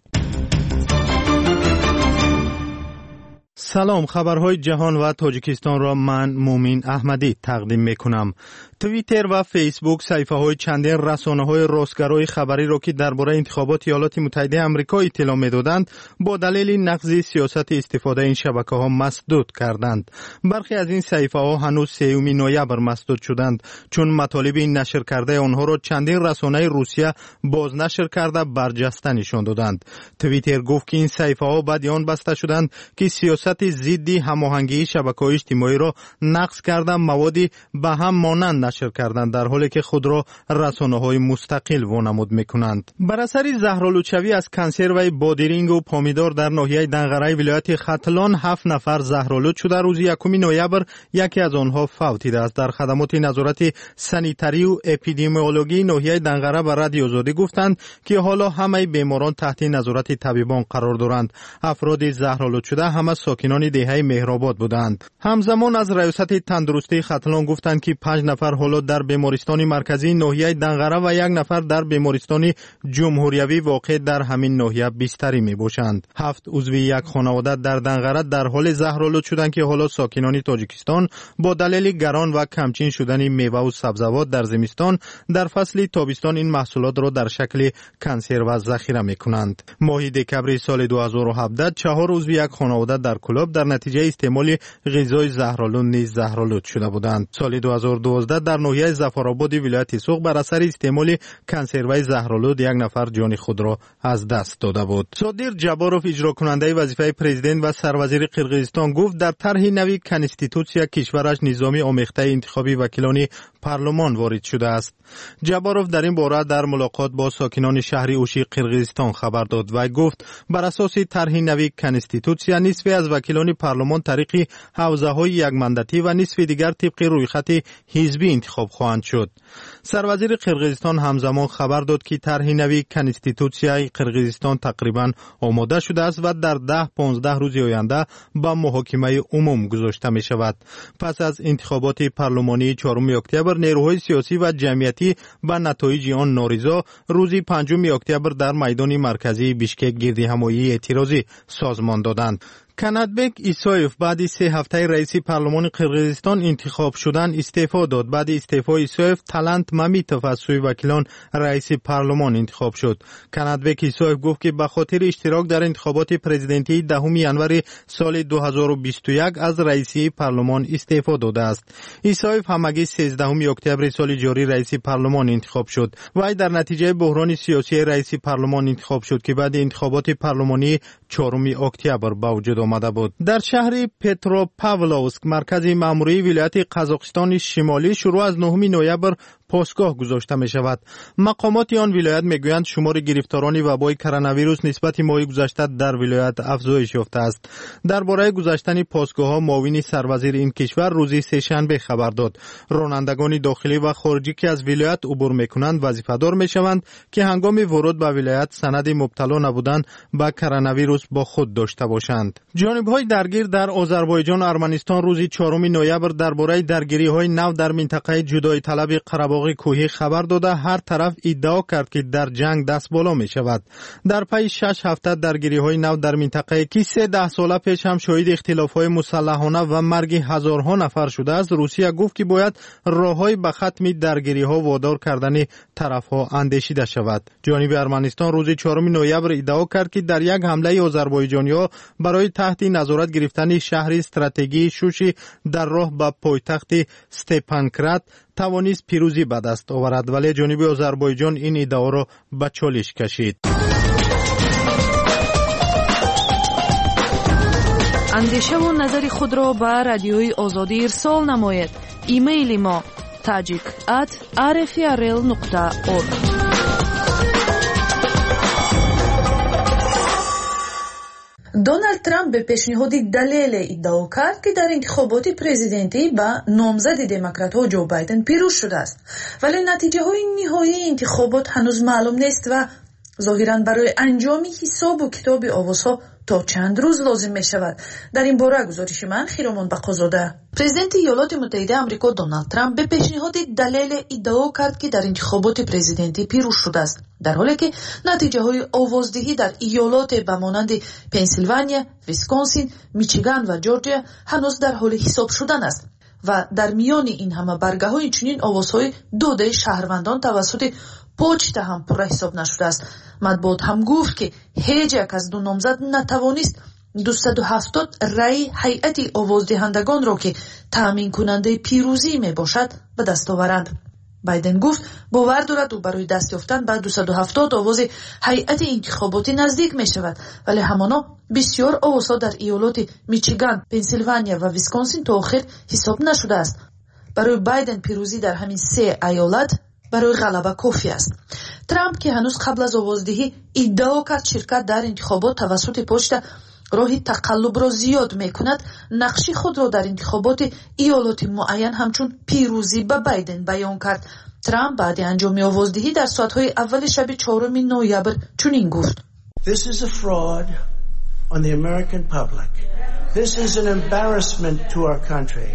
سلام، خبرهای جهان و تاجیکستان را من مومین احمدی تقدیم میکنم. توییتر و فیسبوک صفحه های چندین رسانه های راستگرای خبری را که درباره انتخابات ایالات متحده آمریکا اطلاع میدادند با دلیل نقض سیاست استفاده این شبکه ها مسدود کردند. برخی از این صفحه ها هنوز سوم نوامبر مسدود شدند چون مطالب نشر کرده آنها را چندین رسانه روسیه بازنشر کرده برجسته نشان دادند. توییتر گفت که این صفحه ها بعد آن بسته شدند که سیاست ضد هماهنگی شبکه‌های اجتماعی را نقض کرده موادی به هم مانند نشر کردند، در حالی که خود را رسانه‌های مستقل وانمود می‌کنند. بر اثر زهرآلودشوی از کنسرو بادرینگ و پامیدار در ناحیه دنغره ولایت ختلان هفت نفر زهرآلود شده. روز یکم نوامبر یکی از آنها فوت دیده است. در خدمات نظارت سانیتاری و اپیدمیولوژی ناحیه دنغره به رادیو آزادی گفتند که حالا همه بیماران تحت نظارت طبیبان قرار دارند. افراد زهرآلود شده همه ساکنان دهه مهرآباد بودند. همزمان از ریاست تندرستی ختلان گفتند که پنج نفر حالا در بیمارستان مرکزی ناحیه دنغره و یک نفر در بیمارستان جمهوریوی واقع در همین ناحیه بستری می باشند. هفت عضو یک خانواده در دنغره در حال زهرآلود شدند که حالا ساکنان تاجیکستان با دلیل گران و کمچین شدن میوه و سبزیجات در زمستان در فصل تابستان این محصولات را در شکل کنسرو ذخیره می کنند. ماه دکمبر سال دو هزار و هفده چهار عضو یک خانواده در کلاب در نتیجه استعمال غذای زهرآلود نیز زهرآلود شده بودند. سال دو هزار و دوازده در ناحیه ظفرآباد ولایت سوق بر اثر استعمال کنسروی زهرآلود یک نفر جان خود را از دست داده بود. صادر جباروف اجرا کننده وظیفه پرزیدنت و سروزیر قرقیزستان گفت در طرح نوی کنستیتوسیا کشورش نظام آمیخته انتخابی وکیلان پارلمان وارد شده است. جباروف در این باره در ملاقات با ساکنان شهر اوشی قرقیزستان خبر داد و گفت بر اساس طرح نوی کنستیتوسیا نصف از وکیلان پارلمان طریق حوزه‌های یک مانداتی و نصف دیگر طبق رویخط حزبی انتخاب خواهند شد. سروزیر قرقیزستان همزمان خبر داد که طرح نوی کنستیتوسیای قرقیزستان تقریبا آماده شده است و در ده پانزده روز آینده به محاکمه عموم گذاشته می شود. پس از انتخابات پارلمانی چهارم اکتبر نیروهای سیاسی و جمعیتی به نتایج آن نارضا روز پنجم اکتبر در میدان مرکزی بیشکک گردهمایی اعتراضی سازمان دادند. کناتبک ایسایف بعد سه هفته رئیس پارلمان قرقیزستان انتخاب شدن استعفا داد. بعد استعفای ایسایف تالنت مامیتوف از سوی وکیلان رئیس پارلمان انتخاب شد. کناتبک ایسایف گفت که به خاطر اشتراک در انتخابات پرزیدنتی دهم ژانویه سال دو هزار و بیست و یک از رئیسی پارلمان استعفا داده است. ایسایف همگی سیزدهم اکتبر سال جاری رئیس پارلمان انتخاب شد. وی در نتیجه بحران سیاسی رئیس پارلمان انتخاب شد که بعد انتخابات پارلمانی چهارم اکتبر به وجود آمده بود. در شهر پتروپاولوسک مرکز ماموری ولایت قزاقستان شمالی شروع از نهم نوامبر پاسگاه گذاشته می شود. مقامات آن ولایت می گویند شمار گرفتاران وبای کرونا ویروس نسبت ماه گذشته در ولایت افزایش یافته است. درباره گذاشتن پاسگاه ها معاون سروزیر این کشور روز سه‌شنبه خبر داد. رانندگان داخلی و خارجی که از ولایت عبور می کنند وظیفه‌دار می شوند که هنگام ورود به ولایت سند مبتلا نبودن به کرونا ویروس با خود داشته باشند. جانب‌های درگیر در آذربایجان و ارمنستان روز چهارم نوامبر درباره درگیری‌های نو در منطقه جدایی طلب قره‌باغ کوهی خبر داده هر طرف ادعا کرد که در جنگ دست بالا می شود. در پی شش هفته درگیری‌های نو در منطقه که سه ده سال پیش هم شاهد اختلاف‌های مسلحانه و مرگ هزارها نفر شده است، روسیه گفت که باید راه‌های به ختم درگیری‌ها وادار کردن طرف‌ها اندیشیده شود. جانب ارمنستان روز چهارم نوامبر ادعا کرد که در یک حمله آذربایجانی‌ها برای تحت نظارت گرفتن شهر استراتژی شوشی در راه به پایتخت استپانکرات توانست پیروزی به دست آورد، ولی جانب آذربایجان این ادعا را به چالش کشید. اندیشه و نظر خود را به رادیوی آزادی ارسال نماید. ایمیل ما tajik at r f r l nokta org. دونالد ترامپ به پیشنهادی دلیل ادعا کرد که در انتخابات پرزیدنتی با نامزد دموکرات‌ها جو بایدن پیروز شده است، ولی نتیجه های نهایی انتخابات هنوز معلوم نیست و ظاهراً برای انجام حساب و کتاب آوازها تا چند روز لازم می شود. در این باره گزارش من خیرامان بقازاده. پرزیدنت ایالات متحده آمریکا دونالد ترامپ به پیشنهاد دلیل ادعا کرد که در انتخابات پرزیدنتی پیروز شده است، در حالی که نتیجه های آوازدهی در ایالات به مانند پنسیلوانیا، ویسکانسین، میچیگان و جورجیا هنوز در حال حساب شدن است و در میان این همه برگه های چنین آوازهای داده شهروندان توسط پوچتا هم پر حساب نشده است. مطبوعات هم گفت که هیچ یک از دو نامزد نتوانست دویست و هفتاد رأی هیئت آوازدهندگان را که تأمین کننده پیروزی می باشد به دست آورند. بایدن گفت باور دارد او برای دست یافتن به دویست و هفتاد آواز هیئت انتخاباتی نزدیک می شود، ولی همانا بسیار آوازها در ایالات میچیگان، پنسیلوانیا و ویسکانسین تا آخر حساب نشده است. برای بایدن پیروزی در همین سه ایالت برای غلبه کافی است. ترامپ که هنوز قبل از آوازدهی ادعا کرد شرکت در انتخابات توسط پشت راهی تقلب را زیاد می کند، نقشی خود را در انتخابات ایالات معین همچون پیروزی به بایدن بیان کرد. ترامپ بعد انجام آوازدهی در ساعتهای اول شب چهارم نوامبر چنین گفت: This is a fraud on the American public. This is an embarrassment to our country.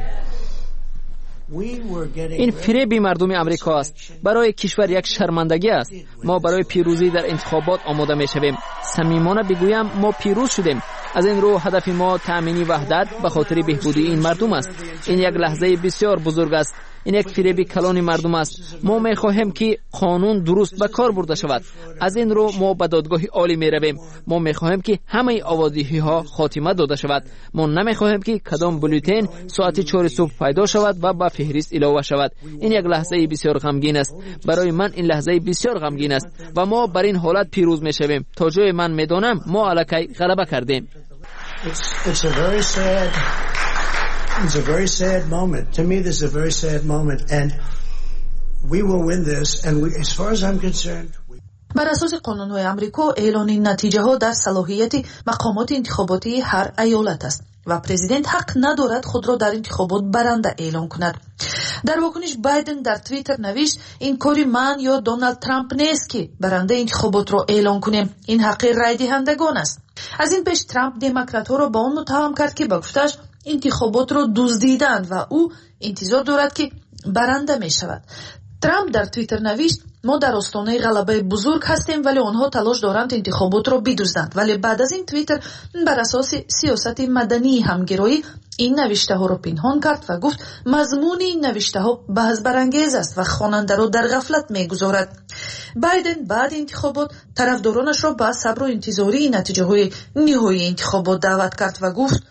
این فریب مردم امریکا است، برای کشور یک شرمندگی است. ما برای پیروزی در انتخابات آماده می شویم. صمیمانه بگویم ما پیروز شدیم. از این رو هدف ما تأمین وحدت به خاطر بهبودی این مردم است. این یک لحظه بسیار بزرگ است. این یک فریب کلان مردم است. ما می خواهیم که قانون درست به کار برده شود. از این رو ما به دادگاه عالی می رویم. ما می خواهیم که همه آوازدهی ها خاتمه داده شود. ما نمی خواهیم که کدام بولتن ساعت چهار صبح پیدا شود و به فهرست علاوه شود. این یک لحظه بسیار غمگین است. برای من این لحظه بسیار غمگین است و ما بر این حالت پیروز می شویم. تا جای من می دانم ما علیه غلبه کردیم. It's, it's a very sad It's a very sad moment. To me, this is a very sad moment, and we will win this. And we, as far as I'm concerned, بر اساس قانون‌های آمریکا اعلان نتیجه ها در صلاحیت مقامات انتخاباتی هر ایالت است و پرزیدنت حق ندارد خود را در انتخابات برنده اعلان کند. در واکنش بایدن در توییتر نوشت: این کاری من یا دونالد ترامپ نیست که برنده انتخابات را اعلان کنیم. این حق رای دهندگان است. از این پیش ترامپ دموکرات‌ها را با آن متهم کرد که با گفتش انتخابات را دزدیدند و او انتظار دارد که برنده می شود. ترامپ در توییتر نوشت: ما در آستانه غلبه بزرگ هستیم ولی آنها تلاش دارند انتخابات را بدزدند. ولی بعد از این توییتر بر اساس سیاست مدنی همگرایی این نوشته ها را پنهان کرد و گفت مضمون این نوشته ها بحث برانگیز است و خواننده را در غفلت میگذارد. بایدن بعد انتخابات طرفدارانش را به صبر و انتظاری نتیجه های نهایی انتخابات دعوت کرد و گفت: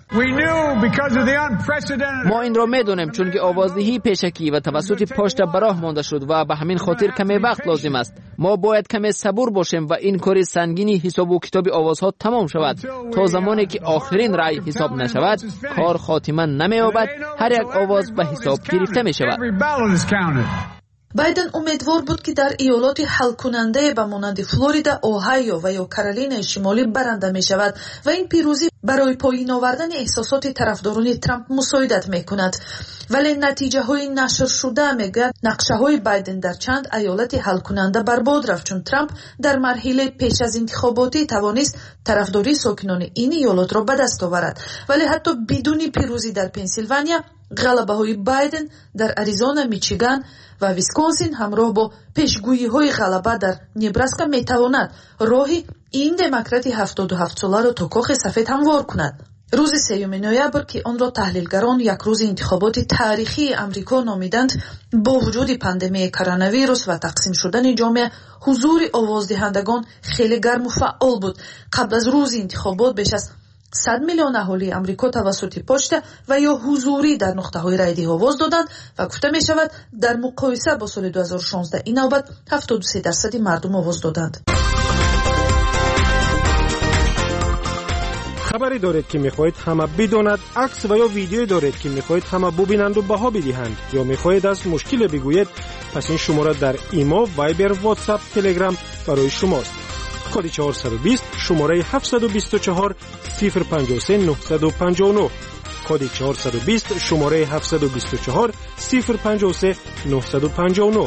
ما این را میدانیم چون که آوازدهی پیشکی و توسط پشت براه مانده شد و به همین خاطر کمی وقت لازم است. ما باید کمی صبور باشیم و این کار سنگینی حساب و کتاب آوازها تمام شود. تا زمانی که آخرین رأی حساب نشود کار خاتمه نمی‌یابد. هر یک آواز به حساب گرفته می شود. بایدن امیدوار بود که در ایالات حل کننده به مانند فلوریدا، اوهایو و یا کارولینای شمالی برنده می شود و این پیروزی برای پایین آوردن احساسات طرفداران ترامپ مساعدت می کند. ولی نتیجه های نشر شده میگه نقشه های بایدن در چند ایالت حل کننده برباد رفت، چون ترامپ در مرحله پیش از انتخاباتی توانست طرفداری ساکنان این ایالات را به دست آورد. ولی حتی بدون پیروزی در پنسیلوانیا، غلبه های بایدن در اریزونا، میچیگان و ویسکانسین همراه با پیشگویی های غلبه در نبراسکا میتواند راهی این دموکرات هفتاد و هفت ساله را تا کاخ سفید هموار کند. روز سیوم نوامبر که آن را تحلیلگران یک روز انتخابات تاریخی امریکا نامیدند، با وجود پاندمی کرونا ویروس و تقسیم شدن جامعه، حضور آوازدهندگان خیلی گرم و فعال بود. قبل از روز انتخابات بیش از صد میلیون اهالی آمریکا توسط پشت و یا حضوری در نقطه‌های رای آواز دادند و گفته می شود در مقایسه با سال دو هزار و شانزده این نوبت هفتاد و سه درصد مردم آواز دادند. خبری دارید که میخواهید همه بداند، عکس و یا ویدیو دارید که میخواهید همه ببینند و بها بدهند، یا میخواهید از مشکل بگویید، پس این شماره در ایمو، وایبر، واتساپ، تلگرام برای شماست. کد چهارصد و بیست شماره هفتصد و بیست و چهار صفر پنجاه و سه نهصد و پنجاه و نه. کد چهارصد و بیست شماره هفتصد و بیست و چهار صفر پنجاه و سه نهصد و پنجاه و نه.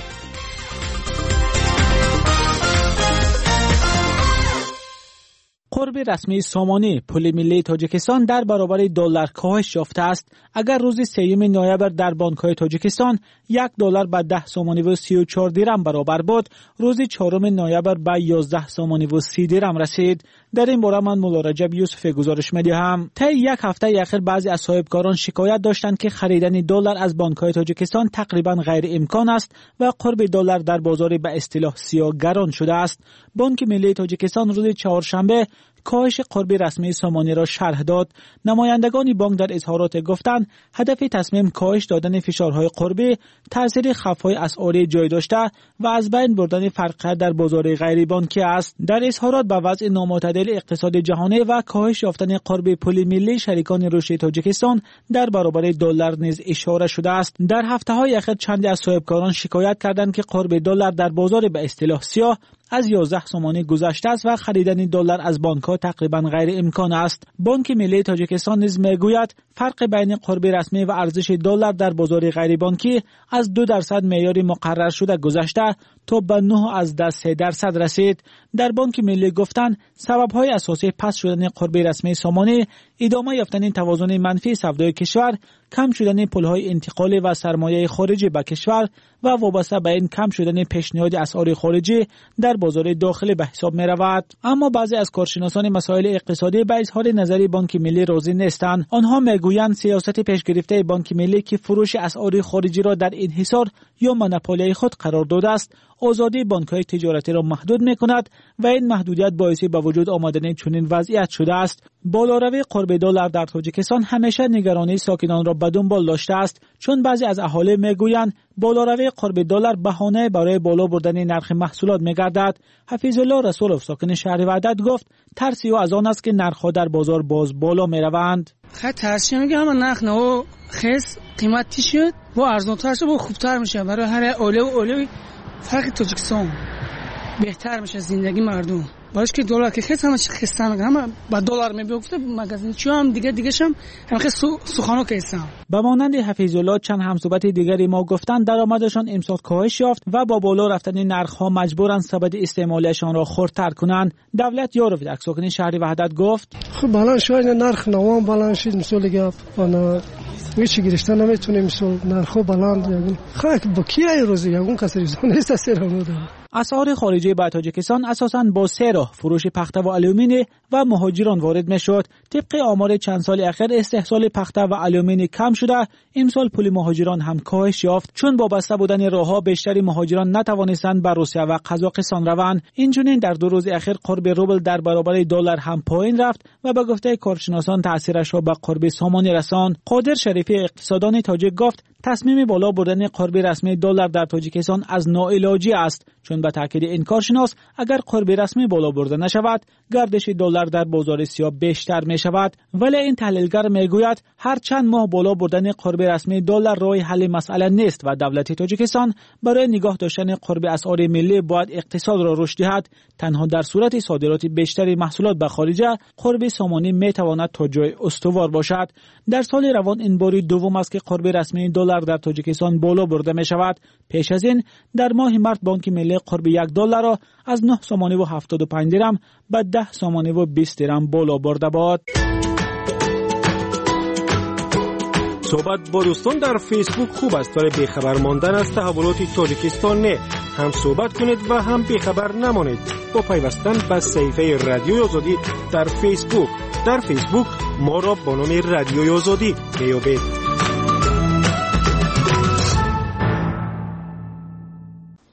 قرب رسمی سامانه پول ملی تاجیکستان در برابر دلار کاهش یافته است. اگر روز سوم نوامبر در بانک‌های تاجیکستان یک دلار به ده سامانه و سی و چهار درم برابر بود، روز چهارم نوامبر به یازده سامانه و سی درم رسید. در این باره من مولا رجب یوسف گزارش می‌دهم. طی یک هفته اخیر بعضی از صاحبکاران شکایت داشتند که خریدن دلار از بانک‌های تاجیکستان تقریبا غیر امکان است و قرب دلار در بازار به اصطلاح سیاه گران شده است. بانک ملی تاجیکستان روز چهارشنبه کاهش قرب رسمی سامانه را شرح داد. نمایندگان بانک در اظهارات گفتند هدف تصمیم کاهش دادن فشارهای قربی، تاثیر خفای اسعاری جای داشته و از بین بردن فرق در بازار غیر بانکی است. در اظهارات به وضع نامعتدل اقتصاد جهانی و کاهش یافتن قرب پول ملی شریکان رشد تاجیکستان در برابر دلار نیز اشاره شده است. در هفته‌های اخیر چندی از صاحبکاران شکایت کردند که قرب دلار در بازار به اصطلاح سیاه از یازده سامانه گذشته است و خریدن دلار از بانک‌ها تقریبا غیر امکان است. بانک ملی تاجیکستان نیز میگوید فرق بین قرب رسمی و ارزش دلار در بازار غیر بانکی از دو درصد معیار مقرر شده گذشته تا به نه از ده سه درصد رسید. در بانک ملی گفتند سبب‌های اساسی پس شدن قرب رسمی سامانه ادامه یافتن توازن منفی سودای کشور، کم شدن پل‌های انتقال و سرمایه خارجی به کشور و وابسته به این کم شدن پیشنهاد اسعار خارجی در بازار داخلی به حساب می رود. اما بعضی از کارشناسان مسائل اقتصادی به اظهار نظر بانک ملی راضی نیستند. آنها میگویند سیاست پیشگرفته بانک ملی که فروش اسعار خارجی را در انحصار یا مونوپولی خود قرار داده است، آزادی بانک‌های تجارتی را محدود می‌کند و این محدودیت باعث به وجود آمدن چنین وضعیت شده است. بالاروی قرب دلار در تاجیکستان همیشه نگرانی ساکنان را به دنبال داشته است، چون بعضی از اهالی میگویند بالاروی قرب دلار بهانه برای بالا بردن نرخ محصولات می‌گردد. حفیظ الله رسولوف ساکن شهر وحدت گفت ترسی او از آن است که نرخ‌ها در بازار باز بالا می‌روند. خیلی ترسی میگم اما نرخ نو خیس قیمتی شد و ارزان‌تر شد و خوبتر میشه برای هر اوله و اوله. فرق تاجیکستان بهتر میشه زندگی مردم. باش که دلار که خیلی همه خستن همه با دلار میگفته مغازه چی هم دیگه دیگه شم هم خیلی سخنو که هستم. به مانند حفیظ الله چند همصحبت دیگری ما گفتند درآمدشان امسال کاهش یافت و با بالا رفتن نرخ‌ها مجبورن سبد استعمالشان را خردتر کنند. دولت یاروف در ساکن شهر وحدت گفت خب بالا شاید نرخ نوام بالا شد مثل گپ انا ویچی گرفتن نمیتونه مثل نرخ بلند یگون خاک با کیه روزی یگون کسی زونه است سرموده. اسعار خارجی به تاجیکستان اساساً با سه راه فروش پخته و آلومینی و مهاجران وارد میشد. طبق آمار چند سال اخیر استحصال پخته و آلومینی کم شده. امسال پول مهاجران هم کاهش یافت چون با بسته بودن راهها بیشتری مهاجران نتوانستند به روسیه و قزاقستان روند. اینچنین در دو روز اخیر قرب روبل در برابر دلار هم پایین رفت و به گفته کارشناسان تاثیرش را به قرب سامانه رساند. قادر شریفی اقتصاددان تاجیک گفت تصمیم بالا بردن قرب رسمی دلار در تاجیکستان از ناعلاجی است، چون به تاکید این کارشناس اگر قرب رسمی بالا برده نشود گردش دلار در بازار سیاه بیشتر می شود. ولی این تحلیلگر می گوید هر چند ماه بالا بردن قرب رسمی دلار راه حل مسئله نیست و دولت تاجیکستان برای نگاه داشتن قرب اسعار ملی باید اقتصاد را رشد دهد. تنها در صورت صادرات بیشتری محصولات به خارج قرب سامانه می تواند تا جای استوار باشد. در سال روان این بار دوم است که قرب رسمی دلار در تاجیکستان بالا برده می شود. پیش از این در ماه مارس بانک ملی قرب یک دلار را از نه سامانه و هفتاد و پنج درم به ده سامانه و بیست درم بالا برده بود. صحبت با دوستان در فیسبوک خوب است ولی بیخبر ماندن از تحولات تاجیکستان نه. هم صحبت کنید و هم بیخبر نمانید با پیوستن به صفحه رادیوی آزادی در فیسبوک. در فیسبوک ما را با نام رادیوی آزادی میابید.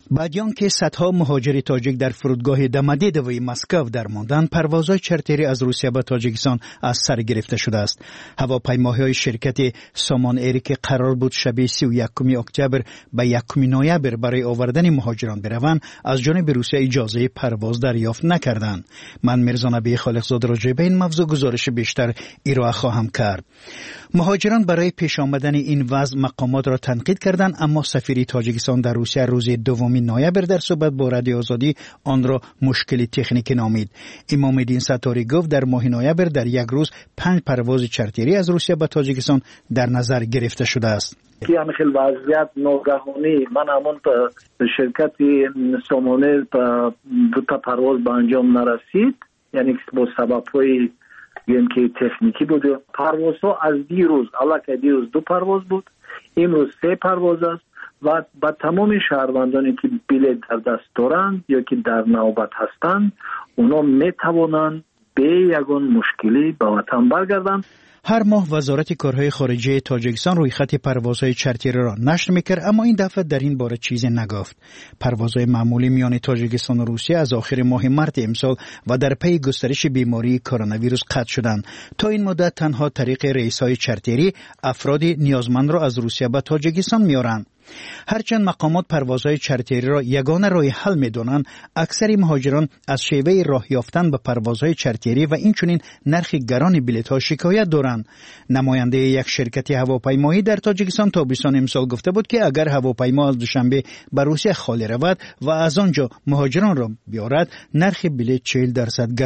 بعد که صدها مهاجر تاجیک در فرودگاه دمدید و مسکو در ماندن، پروازهای چارتری از روسیه به تاجیکستان از سر گرفته شده است. هواپیماهای شرکت سامان ایری که قرار بود شب سی و یکم اکتبر به یکم نوامبر برای آوردن مهاجران بروند، از جانب روسیه اجازه پرواز دریافت نکردند. من میرزا نبی خالقزاده راجع به این موضوع گزارش بیشتر ارائه خواهم کرد. مهاجران برای پیش آمدن این وضع مقامات را تنقید کردند، اما سفیر تاجیکستان در روسیه روز دوم نوامبر در صحبت با رادیو آزادی آن را مشکلی تکنیکی نامید. امام الدین ستاری گفت در ماه نوامبر در یک روز پنج پرواز چارتری از روسیه به تاجیکستان در نظر گرفته شده است. که همین خیلی وضعیت ناگهانی من همون به شرکت سامانه دو تا پرواز به انجام نرسید، یعنی با سبب‌های که تکنیکی بود. پروازها از دیروز علاوه دیروز دو پرواز بود، امروز سه پرواز است و با تمام شهروندانی که بلیط در دست دارند یا که در نوبت هستند اونا می توانند به یگان مشکلی به وطن برگردند. هر ماه وزارت کارهای خارجه تاجیکستان روی خط پروازهای چارتری را نشر میکرد، اما این دفعه در این باره چیزی نگفت. پروازهای معمولی میان تاجیکستان و روسیه از آخر ماه مارس امسال و در پی گسترش بیماری کرونا ویروس قطع شدند. تا این مدت تنها طریق ریس‌های چارتری افرادی نیازمند را از روسیه به تاجیکستان میارند. هرچند مقامات پروازهای چارتری را یگانه راه حل می‌دانند، اکثر مهاجران از شیوه راه یافتن به پروازهای چارتری و اینچنین نرخ گران بلیط‌ها شکایت دارند. نماینده یک شرکت هواپیمایی در تاجیکستان تابستان امسال گفته بود که اگر هواپیما از دوشنبه به روسیه خالی رود و از آنجا مهاجران را بیارد، نرخ بلیط چهل درصد